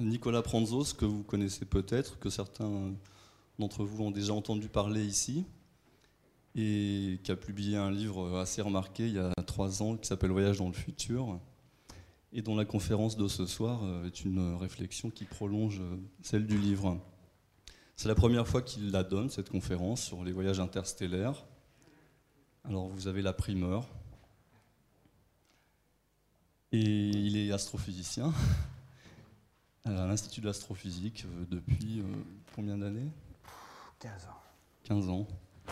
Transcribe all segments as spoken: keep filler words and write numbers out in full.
Nicolas Pranzos, que vous connaissez peut-être, que certains d'entre vous ont déjà entendu parler ici, et qui a publié un livre assez remarqué il y a trois ans qui s'appelle Voyage dans le futur, et dont la conférence de ce soir est une réflexion qui prolonge celle du livre. C'est la première fois qu'il la donne, cette conférence sur les voyages interstellaires. Alors vous avez la primeur. Et il est astrophysicien à l'Institut de l'astrophysique depuis euh, combien d'années ? quinze ans. quinze ans.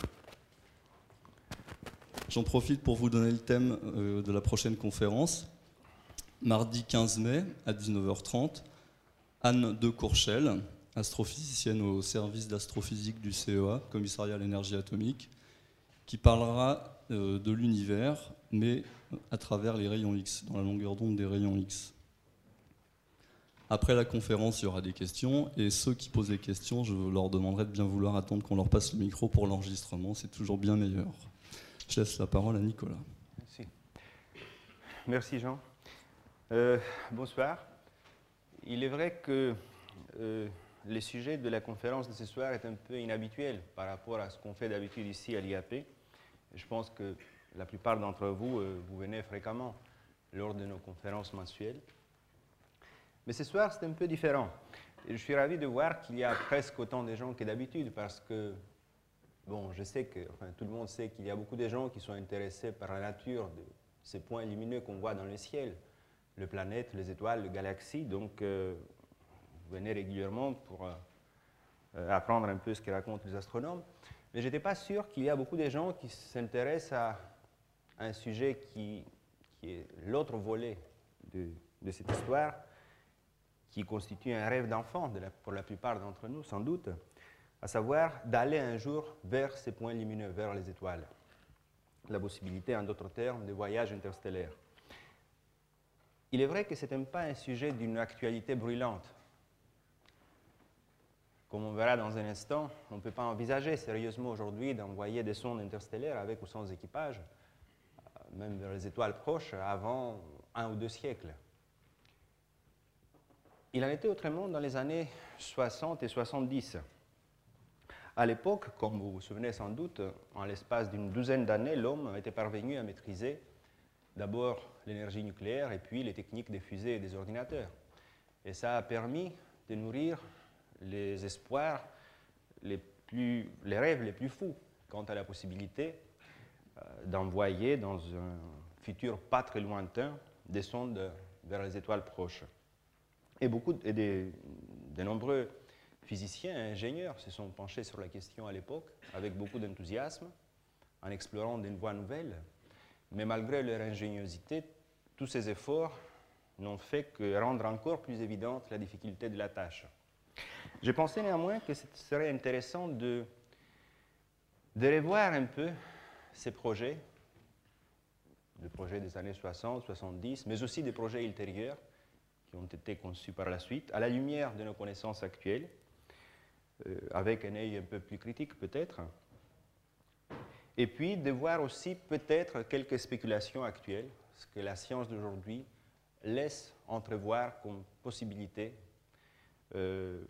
J'en profite pour vous donner le thème euh, de la prochaine conférence. Mardi quinze mai à dix-neuf heures trente, Anne de Courchel, astrophysicienne au service d'astrophysique du C E A, Commissariat à l'énergie atomique, qui parlera euh, de l'univers, mais à travers les rayons X, dans la longueur d'onde des rayons X. Après la conférence, il y aura des questions, et ceux qui posent des questions, je leur demanderai de bien vouloir attendre qu'on leur passe le micro pour l'enregistrement, c'est toujours bien meilleur. Je laisse la parole à Nicolas. Merci. Merci Jean. Euh, bonsoir. Il est vrai que euh, le sujet de la conférence de ce soir est un peu inhabituel par rapport à ce qu'on fait d'habitude ici à l'I A P. Je pense que la plupart d'entre vous, euh, vous venez fréquemment lors de nos conférences mensuelles. Mais ce soir, c'est un peu différent. Et je suis ravi de voir qu'il y a presque autant de gens que d'habitude parce que, bon, je sais que, enfin, tout le monde sait qu'il y a beaucoup de gens qui sont intéressés par la nature de ces points lumineux qu'on voit dans le ciel, les planètes, les étoiles, les galaxies. Donc, euh, vous venez régulièrement pour euh, apprendre un peu ce que racontent les astronomes. Mais je n'étais pas sûr qu'il y a beaucoup de gens qui s'intéressent à un sujet qui, qui est l'autre volet de, de cette histoire, qui constitue un rêve d'enfant pour la plupart d'entre nous, sans doute, à savoir d'aller un jour vers ces points lumineux, vers les étoiles. La possibilité, en d'autres termes, de voyage interstellaire. Il est vrai que ce n'est pas un sujet d'une actualité brûlante. Comme on verra dans un instant, on ne peut pas envisager sérieusement aujourd'hui d'envoyer des sondes interstellaires avec ou sans équipage, même vers les étoiles proches, avant un ou deux siècles. Il en était autrement dans les années soixante et soixante-dix. À l'époque, comme vous vous souvenez sans doute, en l'espace d'une douzaine d'années, l'homme était parvenu à maîtriser d'abord l'énergie nucléaire et puis les techniques des fusées et des ordinateurs. Et ça a permis de nourrir les espoirs, les, plus, les rêves les plus fous quant à la possibilité euh, d'envoyer dans un futur pas très lointain des sondes vers les étoiles proches. Et, beaucoup, et de, de nombreux physiciens et ingénieurs se sont penchés sur la question à l'époque avec beaucoup d'enthousiasme en explorant des voies nouvelles. Mais malgré leur ingéniosité, tous ces efforts n'ont fait que rendre encore plus évidente la difficulté de la tâche. J'ai pensé néanmoins que ce serait intéressant de, de revoir un peu ces projets, des projets des années soixante, soixante-dix, mais aussi des projets ultérieurs qui ont été conçus par la suite, à la lumière de nos connaissances actuelles, euh, avec un œil un peu plus critique peut-être, et puis de voir aussi peut-être quelques spéculations actuelles, ce que la science d'aujourd'hui laisse entrevoir comme possibilité. Euh,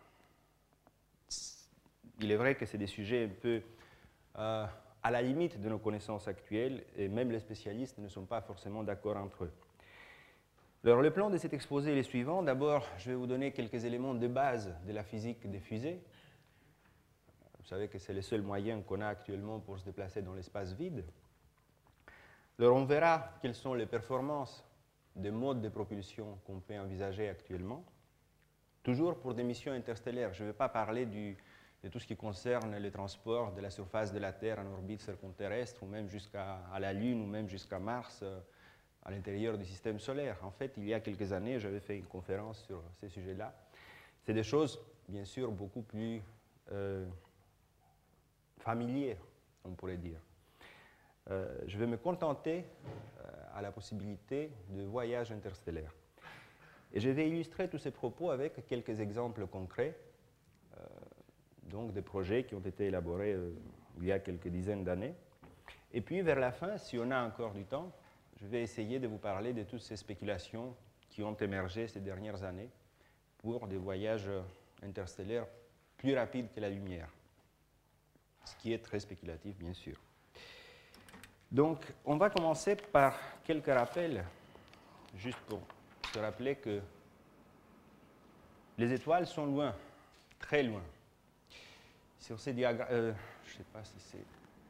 il est vrai que c'est des sujets un peu euh, à la limite de nos connaissances actuelles, et même les spécialistes ne sont pas forcément d'accord entre eux. Alors, le plan de cet exposé est le suivant. D'abord, je vais vous donner quelques éléments de base de la physique des fusées. Vous savez que c'est le seul moyen qu'on a actuellement pour se déplacer dans l'espace vide. Alors, on verra quelles sont les performances des modes de propulsion qu'on peut envisager actuellement. Toujours pour des missions interstellaires. Je ne vais pas parler du, de tout ce qui concerne le transport de la surface de la Terre en orbite circonterrestre, ou même jusqu'à la Lune, ou même jusqu'à Mars, à l'intérieur du système solaire. En fait, il y a quelques années, j'avais fait une conférence sur ces sujets-là. C'est des choses, bien sûr, beaucoup plus euh, familières, on pourrait dire. Euh, je vais me contenter euh, à la possibilité de voyages interstellaires. Et je vais illustrer tous ces propos avec quelques exemples concrets, euh, donc des projets qui ont été élaborés euh, il y a quelques dizaines d'années. Et puis, vers la fin, si on a encore du temps, je vais essayer de vous parler de toutes ces spéculations qui ont émergé ces dernières années pour des voyages interstellaires plus rapides que la lumière. Ce qui est très spéculatif, bien sûr. Donc, on va commencer par quelques rappels, juste pour se rappeler que les étoiles sont loin, très loin. Sur ces diagrammes, euh, je ne sais pas si c'est...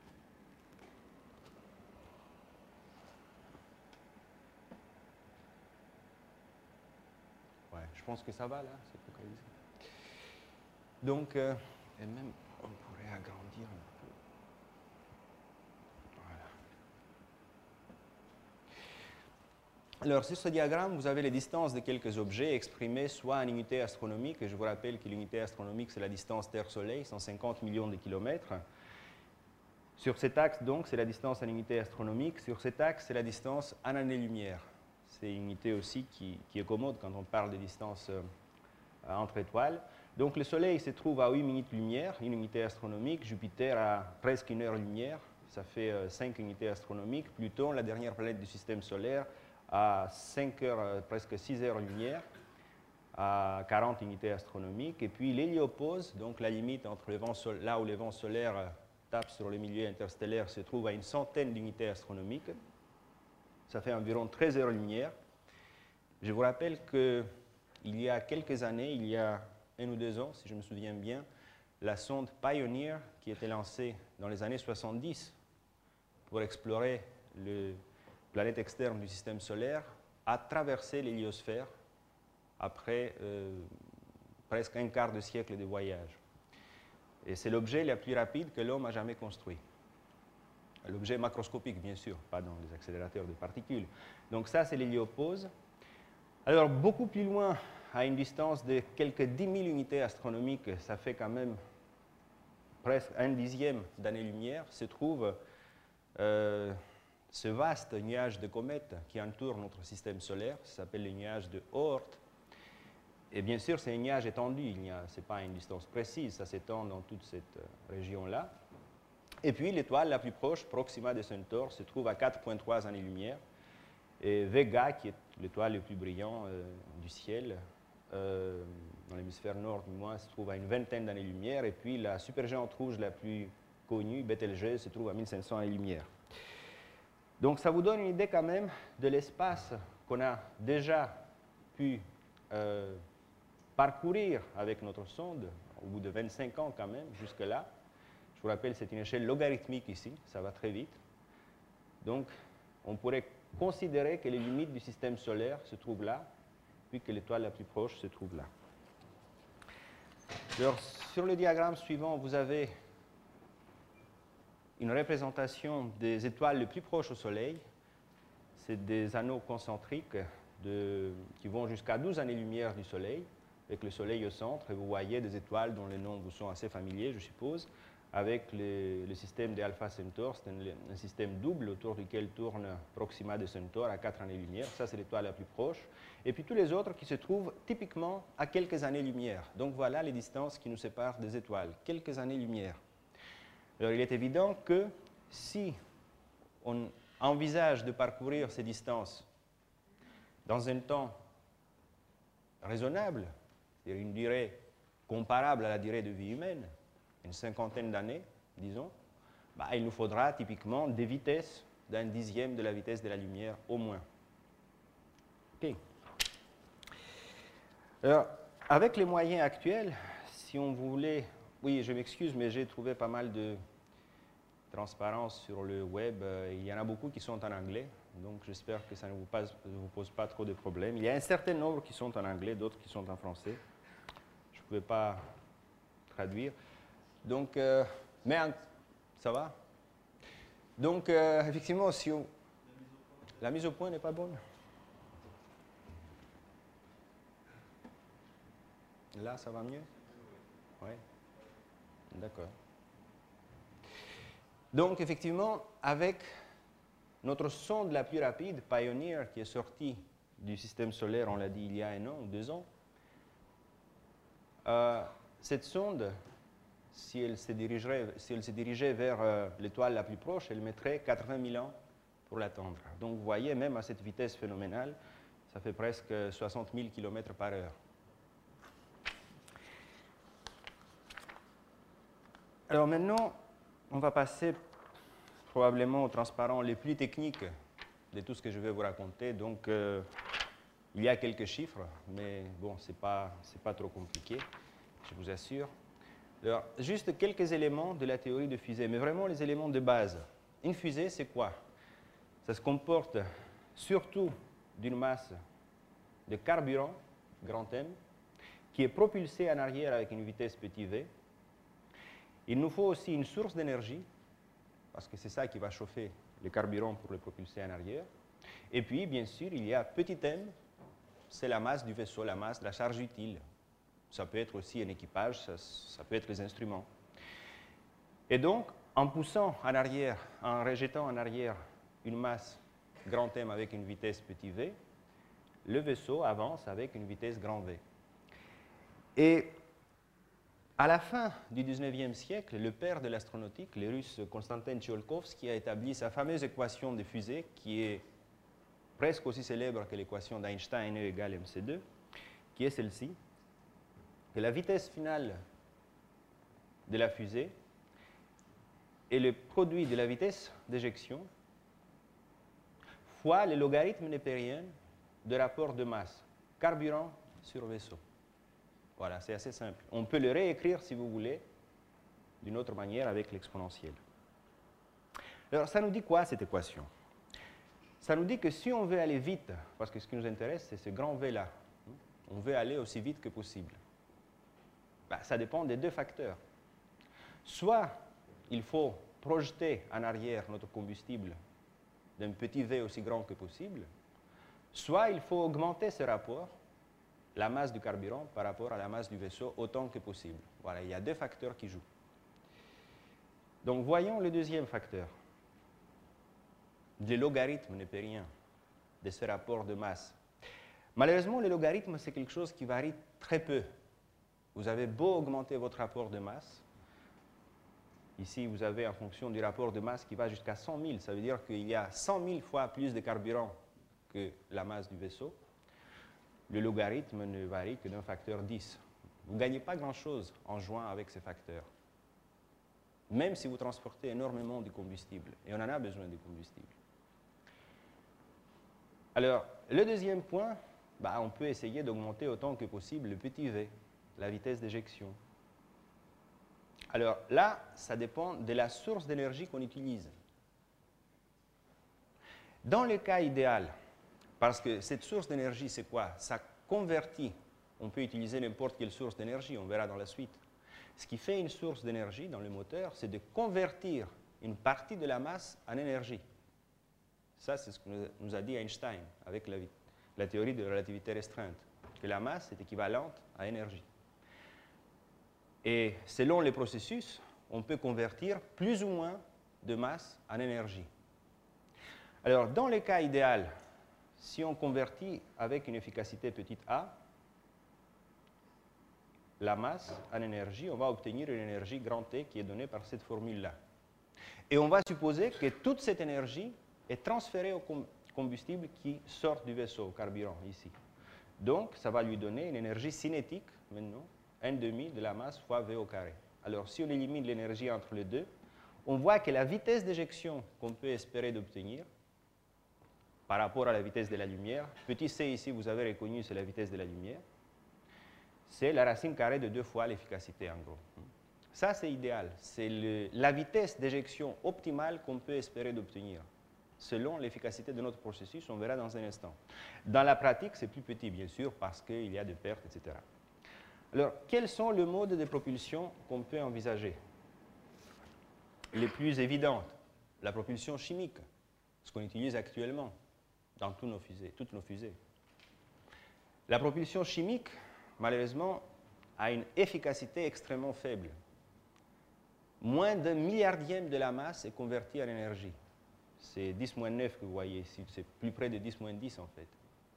Ouais, je pense que ça va là, c'est focalisé. Donc, euh, et même, on pourrait agrandir un peu. Voilà. Alors, sur ce diagramme, vous avez les distances de quelques objets exprimées soit en unités astronomiques, et je vous rappelle que l'unité astronomique, c'est la distance Terre-Soleil, cent cinquante millions de kilomètres. Sur cet axe, donc, c'est la distance en unité astronomique. Sur cet axe, c'est la distance en année-lumière. C'est une unité aussi qui, qui est commode quand on parle de distance euh, entre étoiles. Donc, le Soleil se trouve à huit minutes-lumière, une unité astronomique. Jupiter à presque une heure-lumière, ça fait euh, cinq unités astronomiques. Pluton, la dernière planète du système solaire, à cinq heures, euh, presque six heures-lumière, à quarante unités astronomiques. Et puis, l'héliopause, donc la limite entre le vent sol- là où les vents solaires euh, tapent sur le milieu interstellaire, se trouve à une centaine d'unités astronomiques. Ça fait environ treize heures-lumière. Je vous rappelle qu'il y a quelques années, il y a un ou deux ans, si je me souviens bien, la sonde Pioneer, qui était lancée dans les années soixante-dix pour explorer les planètes externes du système solaire, a traversé l'héliosphère après euh, presque un quart de siècle de voyage. Et c'est l'objet le plus rapide que l'homme a jamais construit. L'objet macroscopique, bien sûr, pas dans les accélérateurs de particules. Donc ça, c'est l'héliopause. Alors, beaucoup plus loin, à une distance de quelques dix mille unités astronomiques, ça fait quand même presque un dixième d'année-lumière, se trouve euh, ce vaste nuage de comètes qui entoure notre système solaire. Ça s'appelle le nuage de Oort. Et bien sûr, c'est un nuage étendu, ce n'est pas à une distance précise, ça s'étend dans toute cette région-là. Et puis, l'étoile la plus proche, Proxima de Centaure, se trouve à quatre virgule trois années-lumière. Et Vega, qui est l'étoile la plus brillante euh, du ciel, euh, dans l'hémisphère nord du moins, se trouve à une vingtaine d'années-lumière. Et puis, la supergéante rouge la plus connue, Betelgeuse, se trouve à mille cinq cents années-lumière. Donc, ça vous donne une idée quand même de l'espace qu'on a déjà pu euh, parcourir avec notre sonde, au bout de vingt-cinq ans quand même, jusque-là. Je vous rappelle, c'est une échelle logarithmique ici, ça va très vite. Donc, on pourrait considérer que les limites du système solaire se trouvent là, puis que l'étoile la plus proche se trouve là. Alors, sur le diagramme suivant, vous avez une représentation des étoiles les plus proches au Soleil. C'est des anneaux concentriques de, qui vont jusqu'à douze années-lumière du Soleil, avec le Soleil au centre, et vous voyez des étoiles dont les noms vous sont assez familiers, je suppose, avec le, le système de Alpha Centaure. C'est un, un système double autour duquel tourne Proxima de Centaure à quatre années-lumière. Ça, c'est l'étoile la plus proche. Et puis tous les autres qui se trouvent typiquement à quelques années-lumière. Donc voilà les distances qui nous séparent des étoiles, quelques années-lumière. Alors il est évident que si on envisage de parcourir ces distances dans un temps raisonnable, c'est-à-dire une durée comparable à la durée de vie humaine, une cinquantaine d'années, disons, bah, il nous faudra typiquement des vitesses d'un dixième de la vitesse de la lumière au moins. OK. Alors, avec les moyens actuels, si on voulait... Oui, je m'excuse, mais j'ai trouvé pas mal de transparence sur le web. Il y en a beaucoup qui sont en anglais, donc j'espère que ça ne vous, pas, ne vous pose pas trop de problèmes. Il y a un certain nombre qui sont en anglais, d'autres qui sont en français. Je ne pouvais pas traduire. Donc, euh, mais ça va. Donc, euh, effectivement, si on... la mise au point n'est pas bonne. Là, ça va mieux? Oui. D'accord. Donc, effectivement, avec notre sonde la plus rapide, Pioneer, qui est sortie du système solaire, on l'a dit, il y a un an ou deux ans, euh, cette sonde, si elle se dirigerait, si elle se dirigeait vers euh, l'étoile la plus proche, elle mettrait quatre-vingt mille ans pour l'atteindre. Donc, vous voyez, même à cette vitesse phénoménale, ça fait presque soixante mille kilomètres par heure. Alors maintenant, on va passer probablement aux transparents les plus techniques de tout ce que je vais vous raconter. Donc, euh, il y a quelques chiffres, mais bon, ce n'est pas, c'est pas trop compliqué, je vous assure. Alors, juste quelques éléments de la théorie de fusée, mais vraiment les éléments de base. Une fusée, c'est quoi? Ça se comporte surtout d'une masse de carburant, grand M, qui est propulsée en arrière avec une vitesse petit v. Il nous faut aussi une source d'énergie, parce que c'est ça qui va chauffer le carburant pour le propulser en arrière. Et puis, bien sûr, il y a petit m, c'est la masse du vaisseau, la masse, la charge utile. Ça peut être aussi un équipage, ça, ça peut être les instruments. Et donc, en poussant en arrière, en rejetant en arrière une masse grand M avec une vitesse petit v, le vaisseau avance avec une vitesse grand V. Et à la fin du dix-neuvième siècle, le père de l'astronautique, le russe Konstantin Tsiolkovsky, a établi sa fameuse équation de fusée qui est presque aussi célèbre que l'équation d'Einstein, E égale mc deux, qui est celle-ci, que la vitesse finale de la fusée est le produit de la vitesse d'éjection fois le logarithme népérien de rapport de masse, carburant sur vaisseau. Voilà, c'est assez simple. On peut le réécrire, si vous voulez, d'une autre manière avec l'exponentielle. Alors, ça nous dit quoi, cette équation? Ça nous dit que si on veut aller vite, parce que ce qui nous intéresse, c'est ce grand V-là, on veut aller aussi vite que possible. Ben, ça dépend des deux facteurs. Soit il faut projeter en arrière notre combustible d'un petit V aussi grand que possible, soit il faut augmenter ce rapport, la masse du carburant par rapport à la masse du vaisseau autant que possible. Voilà, il y a deux facteurs qui jouent. Donc voyons le deuxième facteur. Le logarithme népérien de ce rapport de masse. Malheureusement, le logarithme, c'est quelque chose qui varie très peu. Vous avez beau augmenter votre rapport de masse. Ici, vous avez en fonction du rapport de masse qui va jusqu'à cent mille. Ça veut dire qu'il y a cent mille fois plus de carburant que la masse du vaisseau. Le logarithme ne varie que d'un facteur dix. Vous ne gagnez pas grand-chose en jouant avec ces facteurs. Même si vous transportez énormément de combustible. Et on en a besoin de combustible. Alors, le deuxième point, bah, on peut essayer d'augmenter autant que possible le petit v, la vitesse d'éjection. Alors là, ça dépend de la source d'énergie qu'on utilise. Dans le cas idéal, parce que cette source d'énergie, c'est quoi? Ça convertit. On peut utiliser n'importe quelle source d'énergie, on verra dans la suite. Ce qui fait une source d'énergie dans le moteur, c'est de convertir une partie de la masse en énergie. Ça, c'est ce que nous a dit Einstein avec la, la théorie de la relativité restreinte, que la masse est équivalente à énergie. Et selon les processus, on peut convertir plus ou moins de masse en énergie. Alors, dans le cas idéal, si on convertit avec une efficacité petite a, la masse en énergie, on va obtenir une énergie grand T qui est donnée par cette formule-là. Et on va supposer que toute cette énergie est transférée au combustible qui sort du vaisseau, au carburant, ici. Donc, ça va lui donner une énergie cinétique, maintenant, un demi de la masse fois V au carré. Alors, si on élimine l'énergie entre les deux, on voit que la vitesse d'éjection qu'on peut espérer d'obtenir, par rapport à la vitesse de la lumière, petit c ici, vous avez reconnu, c'est la vitesse de la lumière, c'est la racine carrée de deux fois l'efficacité, en gros. Ça, c'est idéal. C'est la vitesse d'éjection optimale qu'on peut espérer d'obtenir, selon l'efficacité de notre processus, on verra dans un instant. Dans la pratique, c'est plus petit, bien sûr, parce qu'il y a des pertes, et cetera. Alors, quels sont les modes de propulsion qu'on peut envisager? Les plus évidentes, la propulsion chimique, ce qu'on utilise actuellement dans tous nos fusées, toutes nos fusées. La propulsion chimique, malheureusement, a une efficacité extrêmement faible. Moins d'un milliardième de la masse est convertie en énergie. C'est dix moins neuf que vous voyez ici, c'est plus près de dix moins dix en fait.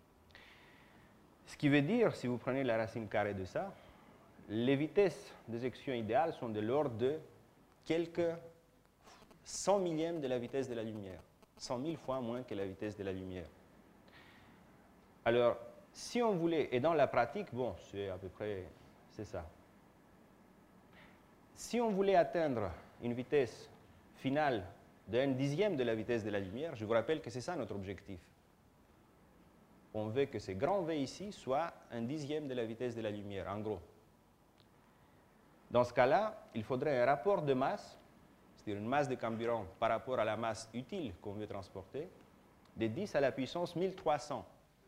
Ce qui veut dire, si vous prenez la racine carrée de ça, les vitesses d'éjection idéales sont de l'ordre de quelques cent millièmes de la vitesse de la lumière. cent mille fois moins que la vitesse de la lumière. Alors, si on voulait, et dans la pratique, bon, c'est à peu près, c'est ça. Si on voulait atteindre une vitesse finale d'un dixième de la vitesse de la lumière, je vous rappelle que c'est ça notre objectif. On veut que ce grand V ici soit un dixième de la vitesse de la lumière, en gros. Dans ce cas-là, il faudrait un rapport de masse, c'est-à-dire une masse de carburant par rapport à la masse utile qu'on veut transporter, de dix à la puissance mille trois cents.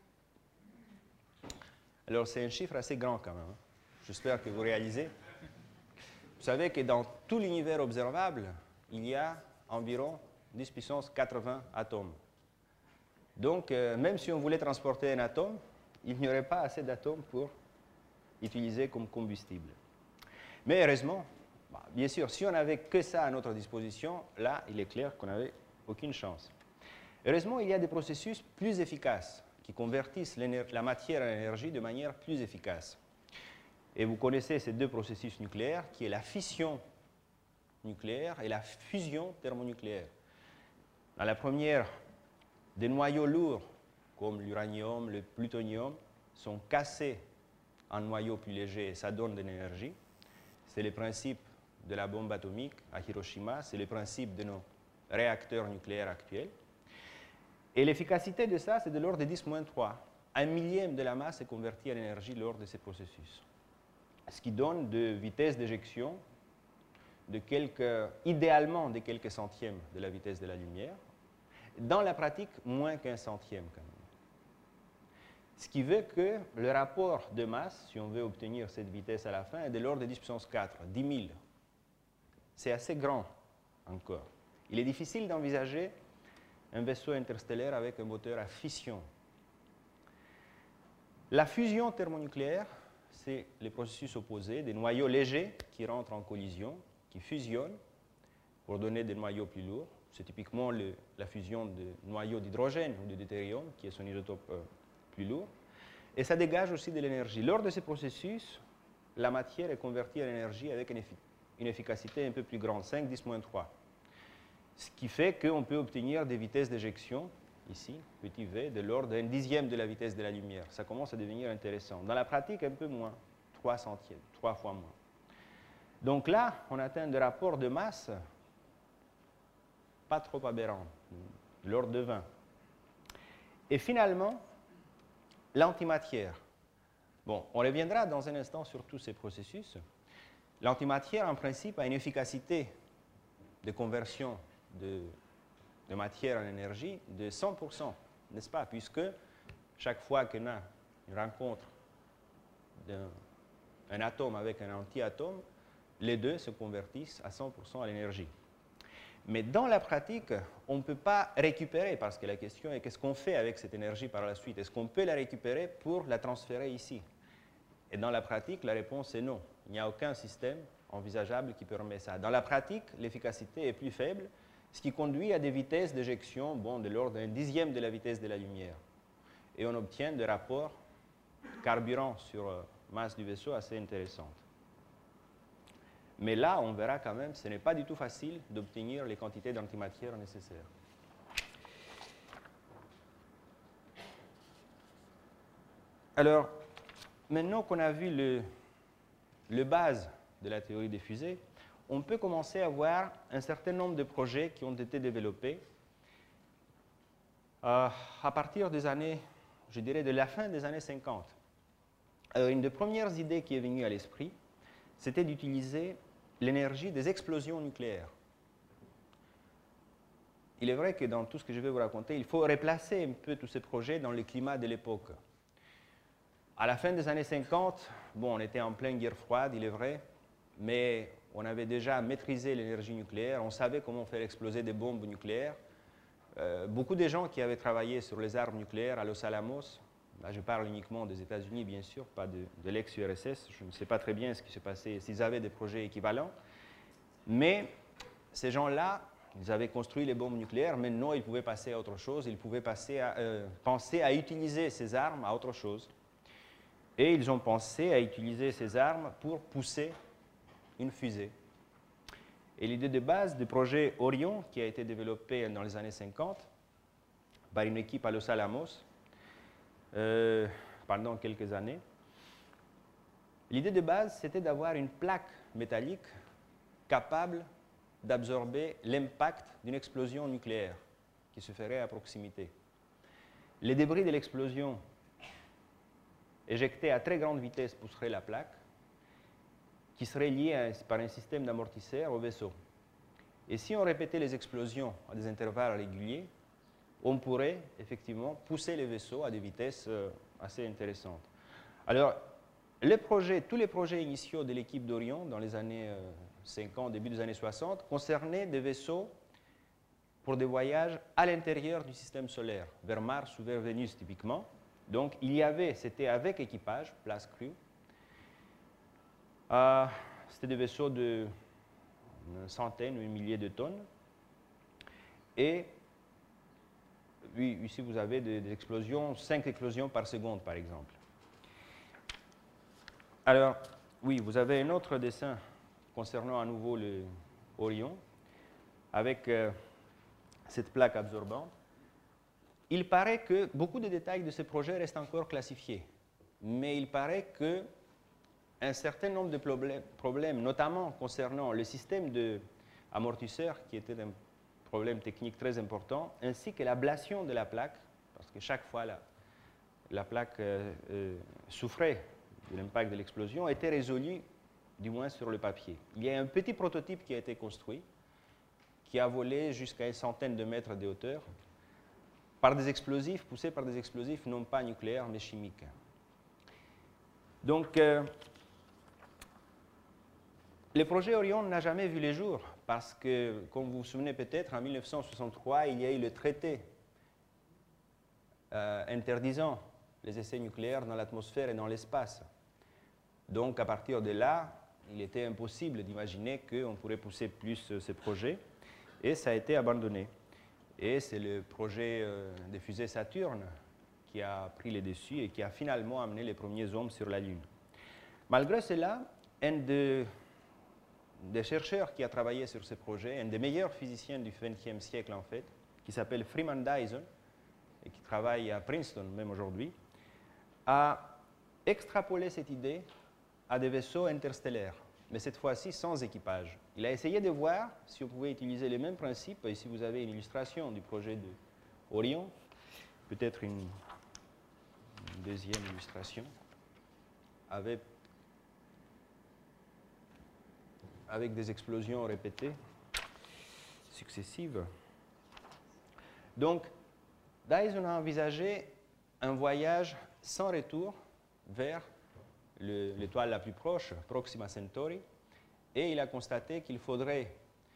Alors c'est un chiffre assez grand quand même. Hein. J'espère que vous réalisez. Vous savez que dans tout l'univers observable, il y a environ dix puissance quatre-vingts atomes. Donc, euh, même si on voulait transporter un atome, il n'y aurait pas assez d'atomes pour utiliser comme combustible. Mais heureusement, bah, bien sûr, si on n'avait que ça à notre disposition, là, il est clair qu'on n'avait aucune chance. Heureusement, il y a des processus plus efficaces qui convertissent la matière en énergie de manière plus efficace. Et vous connaissez ces deux processus nucléaires, qui est la fission nucléaire et la fusion thermonucléaire. Dans la première, des noyaux lourds, comme l'uranium, le plutonium, sont cassés en noyaux plus légers et ça donne de l'énergie. C'est le principe de la bombe atomique à Hiroshima, c'est le principe de nos réacteurs nucléaires actuels. Et l'efficacité de ça, c'est de l'ordre de dix moins trois. Un millième de la masse est converti en énergie lors de ces processus. Ce qui donne de vitesse d'éjection de quelques, idéalement de quelques centièmes de la vitesse de la lumière. Dans la pratique, moins qu'un centième quand même. Ce qui veut que le rapport de masse, si on veut obtenir cette vitesse à la fin, est de l'ordre de dix puissance quatre, dix mille. C'est assez grand encore. Il est difficile d'envisager un vaisseau interstellaire avec un moteur à fission. La fusion thermonucléaire, c'est le processus opposé, des noyaux légers qui rentrent en collision, qui fusionnent pour donner des noyaux plus lourds. C'est typiquement le, la fusion de noyaux d'hydrogène ou de deutérium, qui est son isotope euh, plus lourd. Et ça dégage aussi de l'énergie. Lors de ces processus, la matière est convertie en énergie avec une, effi une efficacité un peu plus grande, cinq, dix moins trois. Ce qui fait qu'on peut obtenir des vitesses d'éjection, ici, petit v, de l'ordre d'un dixième de la vitesse de la lumière. Ça commence à devenir intéressant. Dans la pratique, un peu moins, trois centièmes, trois fois moins. Donc là, on atteint des rapports de masse pas trop aberrants, de l'ordre de vingt. Et finalement, l'antimatière. Bon, on reviendra dans un instant sur tous ces processus. L'antimatière, en principe, a une efficacité de conversion de, de matière en énergie de cent pour cent, n'est-ce pas? Puisque chaque fois qu'on a une rencontre d'un atome avec un anti-atome, les deux se convertissent à cent pour cent à l'énergie. Mais dans la pratique, on ne peut pas récupérer, parce que la question est qu'est-ce qu'on fait avec cette énergie par la suite? Est-ce qu'on peut la récupérer pour la transférer ici? Et dans la pratique, la réponse est non. Il n'y a aucun système envisageable qui permet ça. Dans la pratique, l'efficacité est plus faible, ce qui conduit à des vitesses d'éjection bon, de l'ordre d'un dixième de la vitesse de la lumière. Et on obtient des rapports carburant sur euh, masse du vaisseau assez intéressants. Mais là, on verra quand même, ce n'est pas du tout facile d'obtenir les quantités d'antimatière nécessaires. Alors, maintenant qu'on a vu le, le base de la théorie des fusées, on peut commencer à voir un certain nombre de projets qui ont été développés euh, à partir des années, je dirais, de la fin des années cinquante. Alors, une des premières idées qui est venue à l'esprit, c'était d'utiliser l'énergie des explosions nucléaires. Il est vrai que dans tout ce que je vais vous raconter, il faut replacer un peu tous ces projets dans le climat de l'époque. À la fin des années cinquante, bon, on était en pleine guerre froide, il est vrai, mais on avait déjà maîtrisé l'énergie nucléaire, on savait comment faire exploser des bombes nucléaires. Euh, beaucoup de gens qui avaient travaillé sur les armes nucléaires à Los Alamos, là je parle uniquement des États-Unis bien sûr, pas de, de l'ex-U R S S, je ne sais pas très bien ce qui s'est passé, s'ils avaient des projets équivalents, mais ces gens-là, ils avaient construit les bombes nucléaires, maintenant ils pouvaient passer à autre chose, ils pouvaient passer à, euh, penser à utiliser ces armes à autre chose. Et ils ont pensé à utiliser ces armes pour pousser une fusée. Et l'idée de base du projet Orion, qui a été développé dans les années cinquante par une équipe à Los Alamos euh, pendant quelques années, l'idée de base, c'était d'avoir une plaque métallique capable d'absorber l'impact d'une explosion nucléaire qui se ferait à proximité. Les débris de l'explosion éjectés à très grande vitesse pousseraient la plaque, qui serait liée à, par un système d'amortisseur au vaisseau. Et si on répétait les explosions à des intervalles réguliers, on pourrait effectivement pousser les vaisseaux à des vitesses euh, assez intéressantes. Alors, les projets, tous les projets initiaux de l'équipe d'Orion dans les années euh, cinquante, début des années soixante, concernaient des vaisseaux pour des voyages à l'intérieur du système solaire, vers Mars ou vers Vénus typiquement. Donc, il y avait, c'était avec équipage, place crew. Euh, c'était des vaisseaux de une centaine ou une millier de tonnes. Et oui, ici, vous avez des, des explosions, cinq explosions par seconde, par exemple. Alors, oui, vous avez un autre dessin concernant à nouveau le Orion, avec euh, cette plaque absorbante. Il paraît que beaucoup de détails de ce projet restent encore classifiés, mais il paraît qu'un certain nombre de problèmes, notamment concernant le système d'amortisseur, qui était un problème technique très important, ainsi que l'ablation de la plaque, parce que chaque fois la, la plaque euh, euh, souffrait de l'impact de l'explosion, a été résolue, du moins sur le papier. Il y a un petit prototype qui a été construit, qui a volé jusqu'à une centaine de mètres de hauteur, par des explosifs, poussés par des explosifs non pas nucléaires, mais chimiques. Donc, euh, le projet Orion n'a jamais vu le jour, parce que, comme vous vous souvenez peut-être, en mille neuf cent soixante-trois, il y a eu le traité euh, interdisant les essais nucléaires dans l'atmosphère et dans l'espace. Donc, à partir de là, il était impossible d'imaginer qu'on pourrait pousser plus euh, ces projets, et ça a été abandonné. Et c'est le projet euh, des fusées Saturne qui a pris les dessus et qui a finalement amené les premiers hommes sur la Lune. Malgré cela, un de, des chercheurs qui a travaillé sur ce projet, un des meilleurs physiciens du vingtième siècle en fait, qui s'appelle Freeman Dyson, et qui travaille à Princeton même aujourd'hui, a extrapolé cette idée à des vaisseaux interstellaires, mais cette fois-ci sans équipage. Il a essayé de voir si on pouvait utiliser les mêmes principes. Ici, vous avez une illustration du projet de Orion, peut-être une, une deuxième illustration, avec, avec des explosions répétées, successives. Donc, Dyson a envisagé un voyage sans retour vers l'étoile la plus proche, Proxima Centauri, et il a constaté qu'il faudrait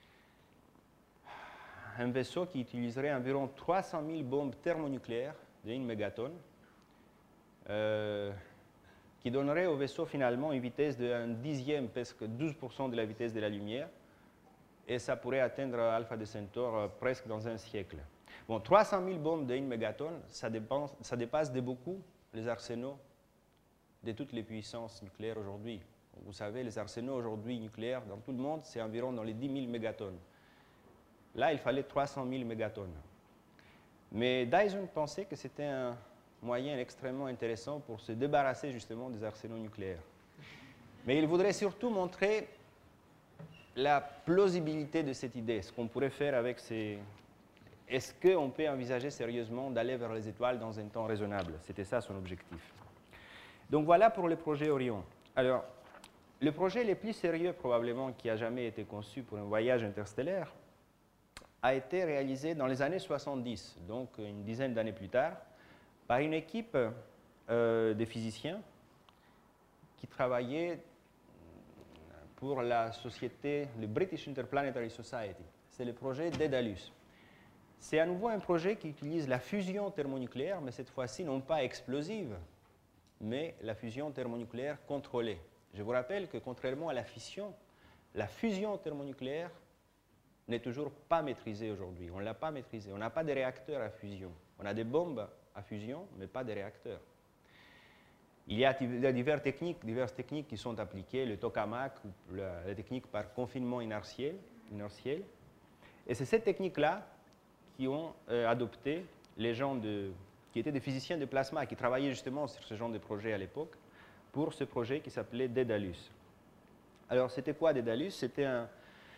un vaisseau qui utiliserait environ trois cent mille bombes thermonucléaires d'une mégatonne, euh, qui donnerait au vaisseau finalement une vitesse d'un dixième, presque douze pour cent de la vitesse de la lumière, et ça pourrait atteindre Alpha de Centaure presque dans un siècle. Bon, trois cent mille bombes d'une mégatonne, ça dépasse, ça dépasse de beaucoup les arsenaux de toutes les puissances nucléaires aujourd'hui. Vous savez, les arsenaux aujourd'hui nucléaires dans tout le monde, c'est environ dans les dix mille mégatonnes. Là, il fallait trois cent mille mégatonnes. Mais Dyson pensait que c'était un moyen extrêmement intéressant pour se débarrasser justement des arsenaux nucléaires. Mais il voudrait surtout montrer la plausibilité de cette idée, ce qu'on pourrait faire avec ces... Est-ce qu'on peut envisager sérieusement d'aller vers les étoiles dans un temps raisonnable? C'était ça son objectif. Donc voilà pour le projet Orion. Alors, le projet le plus sérieux probablement qui a jamais été conçu pour un voyage interstellaire a été réalisé dans les années soixante-dix, donc une dizaine d'années plus tard, par une équipe euh, de physiciens qui travaillaient pour la société, le British Interplanetary Society. C'est le projet Daedalus. C'est à nouveau un projet qui utilise la fusion thermonucléaire, mais cette fois-ci non pas explosive, mais la fusion thermonucléaire contrôlée. Je vous rappelle que contrairement à la fission, la fusion thermonucléaire n'est toujours pas maîtrisée aujourd'hui. On ne l'a pas maîtrisée. On n'a pas de réacteurs à fusion. On a des bombes à fusion, mais pas de réacteurs. Il y a diverses techniques, diverses techniques qui sont appliquées, le tokamak, la, la technique par confinement inertiel. inertiel. Et c'est cette technique-là qui ont euh, adopté les gens de... qui étaient des physiciens de plasma, qui travaillaient justement sur ce genre de projet à l'époque, pour ce projet qui s'appelait Daedalus. Alors, c'était quoi Daedalus? C'était un,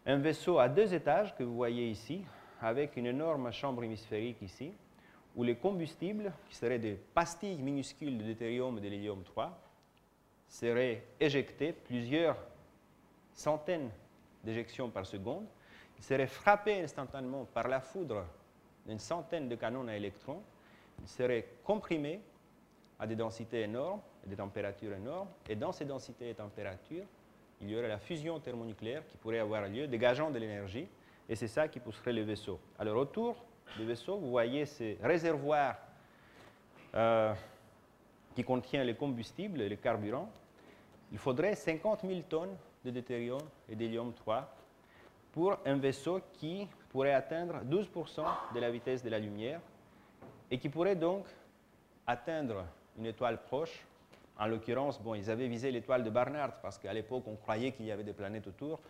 un vaisseau à deux étages que vous voyez ici, avec une énorme chambre hémisphérique ici, où les combustibles, qui seraient des pastilles minuscules de deutérium et de l'hélium trois, seraient éjectés, plusieurs centaines d'éjections par seconde. Ils seraient frappés instantanément par la foudre d'une centaine de canons à électrons. Ils seraient comprimés à des densités énormes, à des températures énormes. Et dans ces densités et températures, il y aurait la fusion thermonucléaire qui pourrait avoir lieu, dégageant de l'énergie. Et c'est ça qui pousserait le vaisseau. Alors autour du vaisseau, vous voyez ces réservoirs euh, qui contiennent les combustibles et les carburants. Il faudrait cinquante mille tonnes de deutérium et d'hélium trois pour un vaisseau qui pourrait atteindre douze pour cent de la vitesse de la lumière et qui pourrait donc atteindre une étoile proche. En l'occurrence, bon, ils avaient visé l'étoile de Barnard parce qu'à l'époque, on croyait qu'il y avait des planètes autour.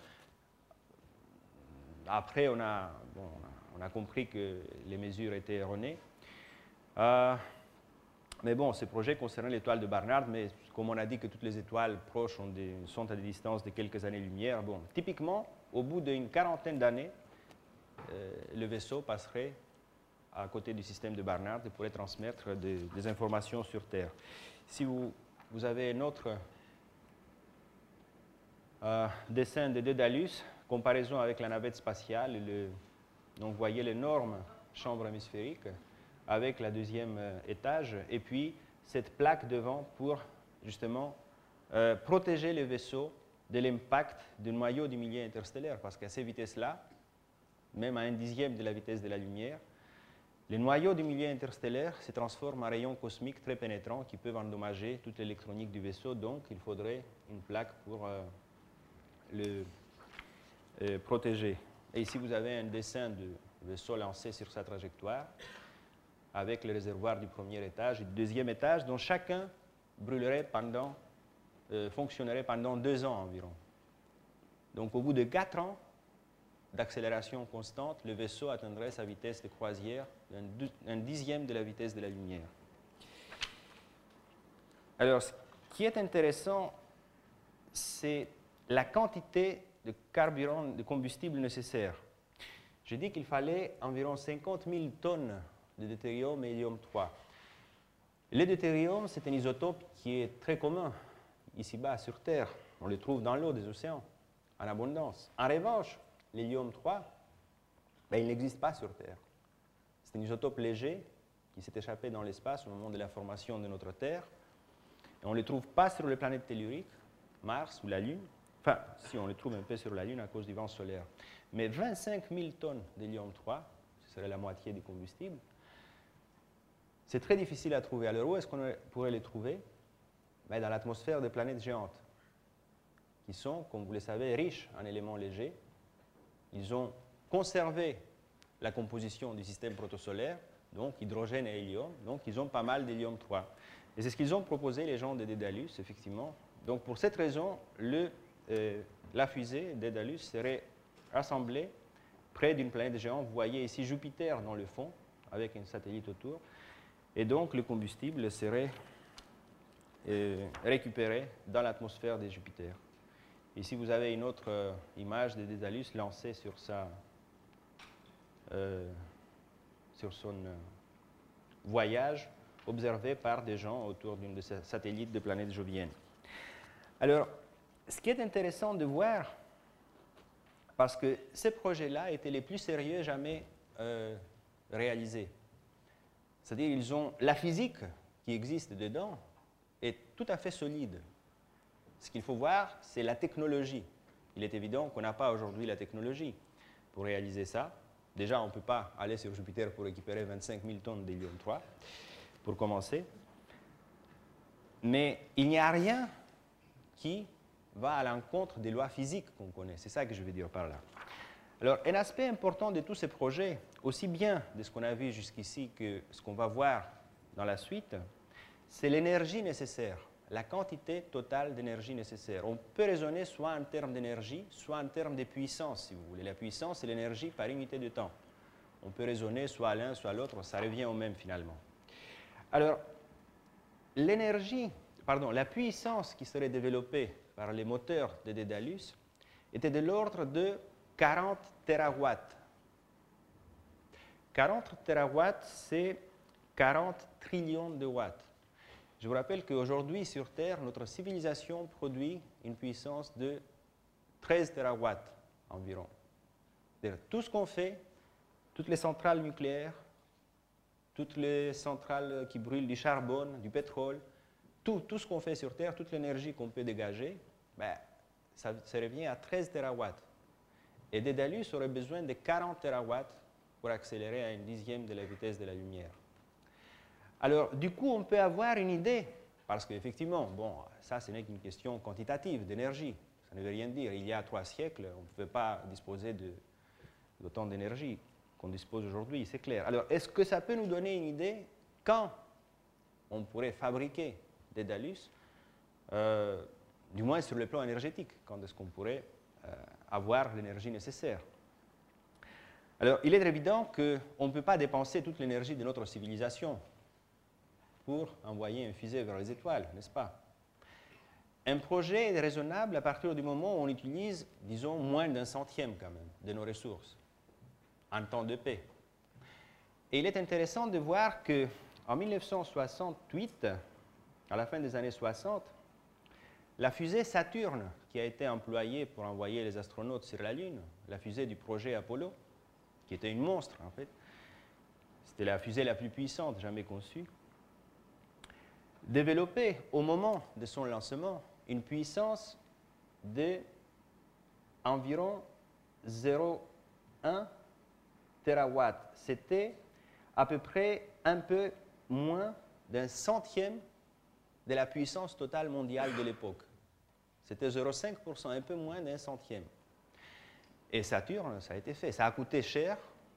Après, on a, bon, on a compris que les mesures étaient erronées. Euh, mais bon, ce projet concernait l'étoile de Barnard, mais comme on a dit que toutes les étoiles proches ont des, sont à des distances de quelques années-lumière, bon, typiquement, au bout d'une quarantaine d'années, euh, le vaisseau passerait à côté du système de Barnard et pourrait transmettre des, des informations sur Terre. Si vous, vous avez un autre euh, dessin de Dédalus, comparaison avec la navette spatiale, le, donc vous voyez l'énorme chambre hémisphérique avec la deuxième euh, étage, et puis cette plaque devant pour justement euh, protéger le vaisseau de l'impact du noyau du milieu interstellaire, parce qu'à ces vitesses-là, même à un dixième de la vitesse de la lumière, les noyaux du milieu interstellaire se transforment en rayons cosmiques très pénétrants qui peuvent endommager toute l'électronique du vaisseau, donc il faudrait une plaque pour euh, le euh, protéger. Et ici, vous avez un dessin du vaisseau lancé sur sa trajectoire, avec le réservoir du premier étage et du deuxième étage, dont chacun brûlerait pendant, euh, fonctionnerait pendant deux ans environ. Donc, au bout de quatre ans d'accélération constante, le vaisseau atteindrait sa vitesse de croisière d'un dixième de la vitesse de la lumière. Alors, ce qui est intéressant, c'est la quantité de carburant, de combustible nécessaire. J'ai dit qu'il fallait environ cinquante mille tonnes de deutérium et hélium trois. Le deutérium, c'est un isotope qui est très commun ici-bas sur Terre. On le trouve dans l'eau des océans, en abondance. En revanche, l'hélium trois, ben, il n'existe pas sur Terre. C'est un isotope léger qui s'est échappé dans l'espace au moment de la formation de notre Terre. Et on ne le trouve pas sur les planètes telluriques, Mars ou la Lune. Enfin, si on le trouve un peu sur la Lune à cause du vent solaire. Mais vingt-cinq mille tonnes d'hélium trois, ce serait la moitié du combustible, c'est très difficile à trouver. Alors où est-ce qu'on pourrait les trouver? Ben, dans l'atmosphère des planètes géantes, qui sont, comme vous le savez, riches en éléments légers. Ils ont conservé la composition du système protosolaire, donc hydrogène et hélium, donc ils ont pas mal d'hélium trois. Et c'est ce qu'ils ont proposé, les gens de Dédalus, effectivement. Donc pour cette raison, le, euh, la fusée Dédalus serait assemblée près d'une planète géante. Vous voyez ici Jupiter dans le fond, avec un satellite autour. Et donc le combustible serait euh, récupéré dans l'atmosphère de Jupiter. Ici, vous avez une autre euh, image de Dédalus lancée sur, sa, euh, sur son euh, voyage, observé par des gens autour d'une de ces satellites de planètes joviennes. Alors, ce qui est intéressant de voir, parce que ces projets-là étaient les plus sérieux jamais euh, réalisés. C'est-à-dire, ils ont la physique qui existe dedans est tout à fait solide. Ce qu'il faut voir, c'est la technologie. Il est évident qu'on n'a pas aujourd'hui la technologie pour réaliser ça. Déjà, on ne peut pas aller sur Jupiter pour récupérer vingt-cinq mille tonnes d'hélium trois, pour commencer. Mais il n'y a rien qui va à l'encontre des lois physiques qu'on connaît. C'est ça que je veux dire par là. Alors, un aspect important de tous ces projets, aussi bien de ce qu'on a vu jusqu'ici que ce qu'on va voir dans la suite, c'est l'énergie nécessaire, la quantité totale d'énergie nécessaire. On peut raisonner soit en termes d'énergie, soit en termes de puissance, si vous voulez. La puissance, c'est l'énergie par unité de temps. On peut raisonner soit l'un, soit l'autre, ça revient au même finalement. Alors, l'énergie, pardon, la puissance qui serait développée par les moteurs de Dédalus était de l'ordre de quarante térawatts. quarante térawatts, c'est quarante trillions de watts. Je vous rappelle qu'aujourd'hui, sur Terre, notre civilisation produit une puissance de treize térawatts environ. C'est-à-dire tout ce qu'on fait, toutes les centrales nucléaires, toutes les centrales qui brûlent du charbon, du pétrole, tout, tout ce qu'on fait sur Terre, toute l'énergie qu'on peut dégager, ben, ça, ça revient à treize térawatts. Et Dédalus aurait besoin de quarante térawatts pour accélérer à une dixième de la vitesse de la lumière. Alors, du coup, on peut avoir une idée, parce qu'effectivement, bon, ça, ce n'est qu'une question quantitative d'énergie. Ça ne veut rien dire. Il y a trois siècles, on ne pouvait pas disposer d'autant d'énergie qu'on dispose aujourd'hui, c'est clair. Alors, est-ce que ça peut nous donner une idée quand on pourrait fabriquer Dédalus, euh, du moins sur le plan énergétique, quand est-ce qu'on pourrait euh, avoir l'énergie nécessaire? Alors, il est évident qu'on ne peut pas dépenser toute l'énergie de notre civilisation pour envoyer une fusée vers les étoiles, n'est-ce pas? Un projet est raisonnable à partir du moment où on utilise, disons, moins d'un centième quand même de nos ressources en temps de paix. Et il est intéressant de voir qu'en mille neuf cent soixante-huit, à la fin des années soixante, la fusée Saturne, qui a été employée pour envoyer les astronautes sur la Lune, la fusée du projet Apollo, qui était une monstre en fait, c'était la fusée la plus puissante jamais conçue, développait au moment de son lancement une puissance de environ zéro virgule un térawatts. C'était à peu près un peu moins d'un centième de la puissance totale mondiale de l'époque. C'était zéro virgule cinq pour cent, un peu moins d'un centième. Et Saturne, ça a été fait. Ça a coûté cher.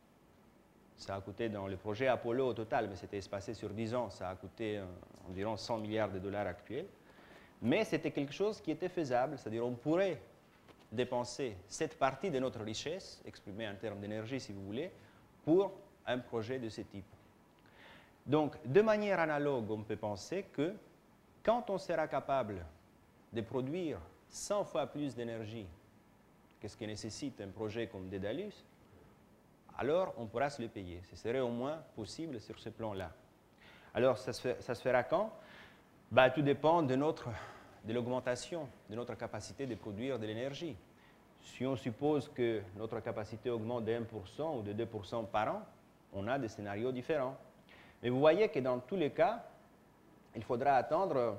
Ça a coûté dans le projet Apollo au total, mais c'était espacé sur dix ans, ça a coûté euh, environ cent milliards de dollars actuels. Mais c'était quelque chose qui était faisable, c'est-à-dire on pourrait dépenser cette partie de notre richesse, exprimée en termes d'énergie si vous voulez, pour un projet de ce type. Donc, de manière analogue, on peut penser que quand on sera capable de produire cent fois plus d'énergie que ce que nécessite un projet comme Dédalus, alors on pourra se le payer. Ce serait au moins possible sur ce plan-là. Alors, ça se, fait, ça se fera quand? Ben, tout dépend de, notre, de l'augmentation de notre capacité de produire de l'énergie. Si on suppose que notre capacité augmente de un pour cent ou de deux pour cent par an, on a des scénarios différents. Mais vous voyez que dans tous les cas, il faudra attendre.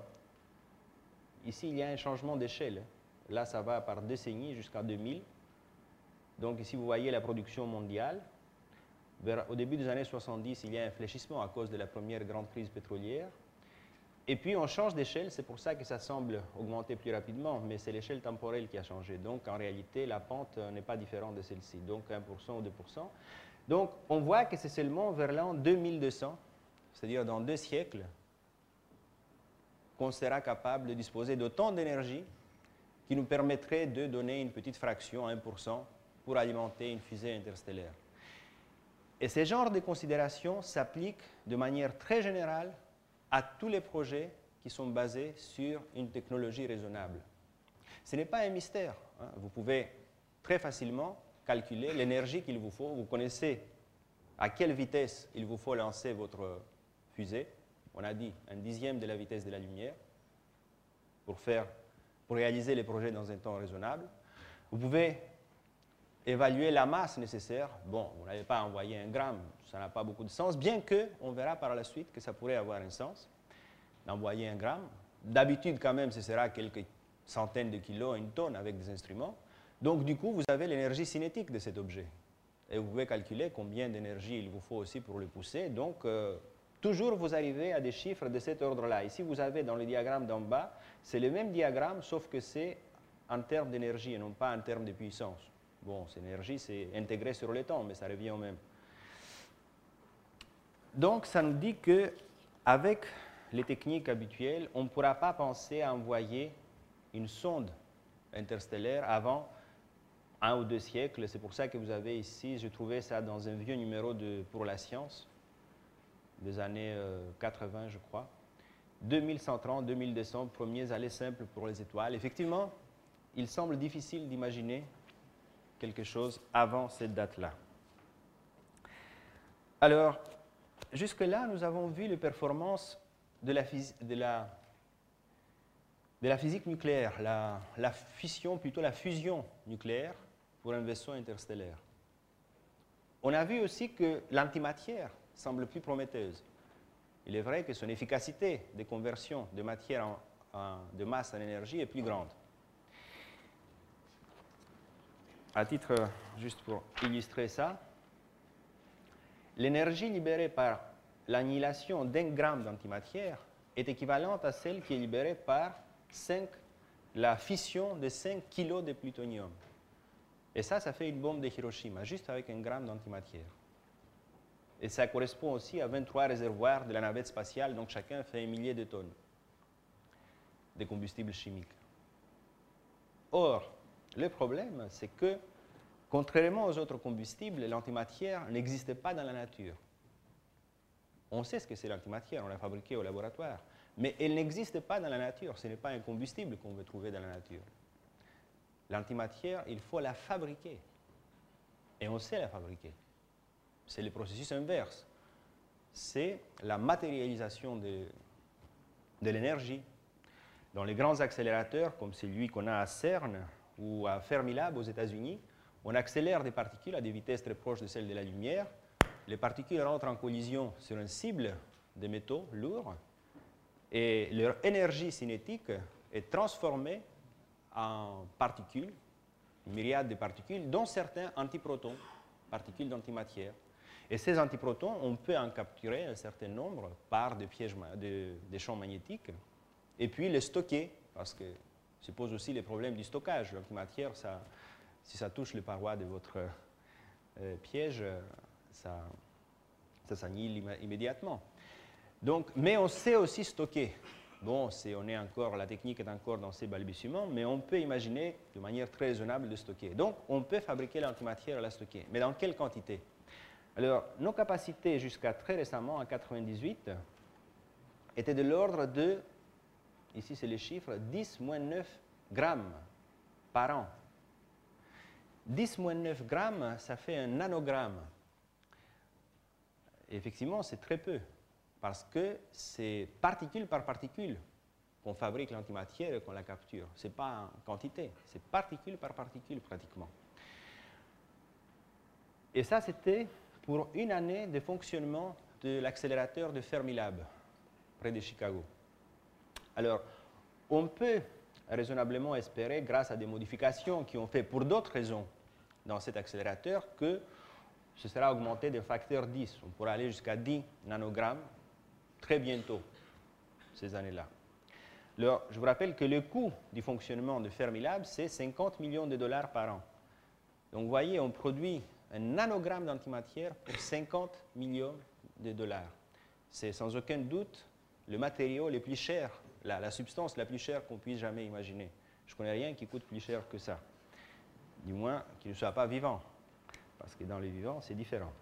Ici, il y a un changement d'échelle. Là, ça va par décennies jusqu'à deux mille. Donc ici, vous voyez la production mondiale. Vers, au début des années soixante-dix, il y a un fléchissement à cause de la première grande crise pétrolière. Et puis, on change d'échelle. C'est pour ça que ça semble augmenter plus rapidement. Mais c'est l'échelle temporelle qui a changé. Donc, en réalité, la pente n'est pas différente de celle-ci. Donc, un pour cent ou deux pour cent. Donc, on voit que c'est seulement vers l'an deux mille deux cents, c'est-à-dire dans deux siècles, qu'on sera capable de disposer d'autant d'énergie qui nous permettrait de donner une petite fraction, un pour cent, pour alimenter une fusée interstellaire. Et ce genre de considération s'applique de manière très générale à tous les projets qui sont basés sur une technologie raisonnable. Ce n'est pas un mystère. Hein. Vous pouvez très facilement calculer l'énergie qu'il vous faut. Vous connaissez à quelle vitesse il vous faut lancer votre fusée. On a dit un dixième de la vitesse de la lumière pour, faire, pour réaliser les projets dans un temps raisonnable. Vous pouvez évaluer la masse nécessaire. Bon, vous n'avez pas envoyé un gramme, ça n'a pas beaucoup de sens, bien qu'on verra par la suite que ça pourrait avoir un sens d'envoyer un gramme. D'habitude, quand même, ce sera quelques centaines de kilos, une tonne avec des instruments. Donc, du coup, vous avez l'énergie cinétique de cet objet. Et vous pouvez calculer combien d'énergie il vous faut aussi pour le pousser. Donc, euh, toujours vous arrivez à des chiffres de cet ordre-là. Ici, vous avez dans le diagramme d'en bas, c'est le même diagramme, sauf que c'est en termes d'énergie et non pas en termes de puissance. Bon, cette énergie, c'est intégré sur le temps, mais ça revient au même. Donc, ça nous dit qu'avec les techniques habituelles, on ne pourra pas penser à envoyer une sonde interstellaire avant un ou deux siècles. C'est pour ça que vous avez ici, j'ai trouvé ça dans un vieux numéro de Pour la science, des années euh, quatre-vingts, je crois. deux mille cent trente, deux mille deux cents, premiers allées simples pour les étoiles. Effectivement, il semble difficile d'imaginer quelque chose avant cette date-là. Alors, jusque-là, nous avons vu les performances de la, de la, de la physique nucléaire, la, la fission, plutôt la fusion nucléaire pour un vaisseau interstellaire. On a vu aussi que l'antimatière semble plus prometteuse. Il est vrai que son efficacité de conversion de matière en, en, de masse en énergie est plus grande. À titre, juste pour illustrer ça, l'énergie libérée par l'annihilation d'un gramme d'antimatière est équivalente à celle qui est libérée par cinq, la fission de cinq kilos de plutonium. Et ça, ça fait une bombe de Hiroshima, juste avec un gramme d'antimatière. Et ça correspond aussi à vingt-trois réservoirs de la navette spatiale, donc chacun fait un millier de tonnes de combustible chimique. Or, le problème, c'est que, contrairement aux autres combustibles, l'antimatière n'existe pas dans la nature. On sait ce que c'est l'antimatière, on l'a fabriquée au laboratoire, mais elle n'existe pas dans la nature, ce n'est pas un combustible qu'on veut trouver dans la nature. L'antimatière, il faut la fabriquer, et on sait la fabriquer. C'est le processus inverse, c'est la matérialisation de, de l'énergie. Dans les grands accélérateurs, comme celui qu'on a à CERN ou à Fermilab aux États-Unis, on accélère des particules à des vitesses très proches de celles de la lumière. Les particules rentrent en collision sur une cible de métaux lourds et leur énergie cinétique est transformée en particules, une myriade de particules, dont certains antiprotons, particules d'antimatière. Et ces antiprotons, on peut en capturer un certain nombre par des, pièges, de, des champs magnétiques et puis les stocker, parce que ça pose aussi les problèmes du stockage. L'antimatière, ça, si ça touche les parois de votre euh, piège, ça, ça s'annihile immédiatement. Donc, mais on sait aussi stocker. Bon, on est encore, la technique est encore dans ses balbutiements, mais on peut imaginer de manière très raisonnable de stocker. Donc, on peut fabriquer l'antimatière et la stocker. Mais dans quelle quantité? Alors, nos capacités jusqu'à très récemment, en mille neuf cent quatre-vingt-dix-huit, étaient de l'ordre de, ici c'est les chiffres, dix moins neuf grammes par an. dix moins neuf grammes, ça fait un nanogramme. Et effectivement, c'est très peu, parce que c'est particule par particule qu'on fabrique l'antimatière et qu'on la capture. Ce n'est pas en quantité, c'est particule par particule pratiquement. Et ça, c'était pour une année de fonctionnement de l'accélérateur de Fermilab, près de Chicago. Alors, on peut raisonnablement espérer, grâce à des modifications qui ont fait pour d'autres raisons dans cet accélérateur, que ce sera augmenté de facteur dix. On pourra aller jusqu'à dix nanogrammes très bientôt, ces années-là. Alors, je vous rappelle que le coût du fonctionnement de Fermilab, c'est cinquante millions de dollars par an. Donc, vous voyez, on produit un nanogramme d'antimatière pour cinquante millions de dollars. C'est sans aucun doute le matériau le plus cher, la, la substance la plus chère qu'on puisse jamais imaginer. Je ne connais rien qui coûte plus cher que ça. Du moins, qui ne soit pas vivant. Parce que dans les vivants, c'est différent.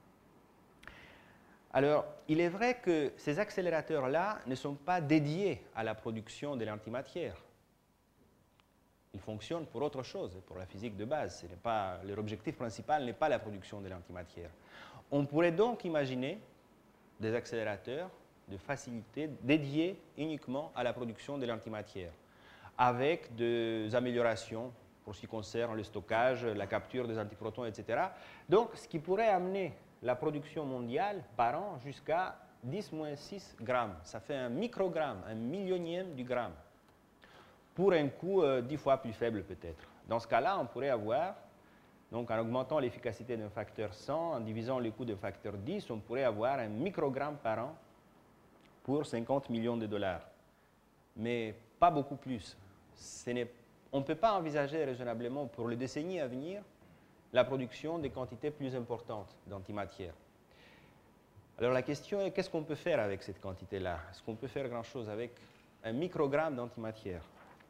Alors, il est vrai que ces accélérateurs-là ne sont pas dédiés à la production de l'antimatière. Ils fonctionnent pour autre chose, pour la physique de base. Ce n'est pas, leur objectif principal n'est pas la production de l'antimatière. On pourrait donc imaginer des accélérateurs de facilité dédiés uniquement à la production de l'antimatière, avec des améliorations pour ce qui concerne le stockage, la capture des antiprotons, et cetera. Donc, ce qui pourrait amener la production mondiale par an jusqu'à dix moins six grammes. Ça fait un microgramme, un millionième du gramme, pour un coût euh, dix fois plus faible peut-être. Dans ce cas-là, on pourrait avoir, donc en augmentant l'efficacité d'un facteur cent, en divisant le coût d'un facteur dix, on pourrait avoir un microgramme par an pour cinquante millions de dollars. Mais pas beaucoup plus. Ce n'est On ne peut pas envisager raisonnablement pour les décennies à venir la production de quantités plus importantes d'antimatière. Alors la question est, qu'est-ce qu'on peut faire avec cette quantité-là? Est-ce qu'on peut faire grand-chose avec un microgramme d'antimatière?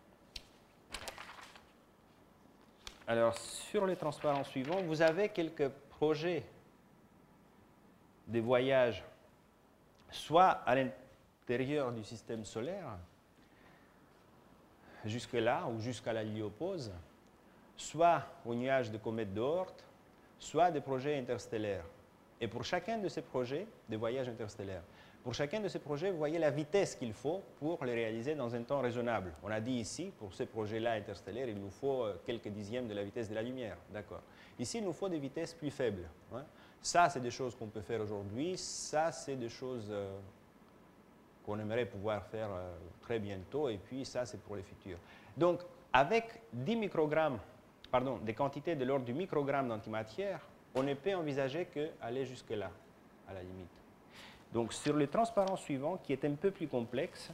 Alors sur les transparents suivants, vous avez quelques projets de voyage, soit à l'intérieur du système solaire, jusque-là ou jusqu'à la héliopause, soit aux nuages de comètes d'Oort, soit des projets interstellaires. Et pour chacun de ces projets, des voyages interstellaires, pour chacun de ces projets, vous voyez la vitesse qu'il faut pour les réaliser dans un temps raisonnable. On a dit ici, pour ces projets-là interstellaires, il nous faut quelques dixièmes de la vitesse de la lumière. D'accord. Ici, il nous faut des vitesses plus faibles. Hein. Ça, c'est des choses qu'on peut faire aujourd'hui. Ça, c'est des choses euh, qu'on aimerait pouvoir faire euh, très bientôt. Et puis, ça, c'est pour les futurs. Donc, avec dix microgrammes, pardon, des quantités de l'ordre du microgramme d'antimatière, on ne peut envisager qu'aller jusque-là, à la limite. Donc, sur le transparent suivant, qui est un peu plus complexe,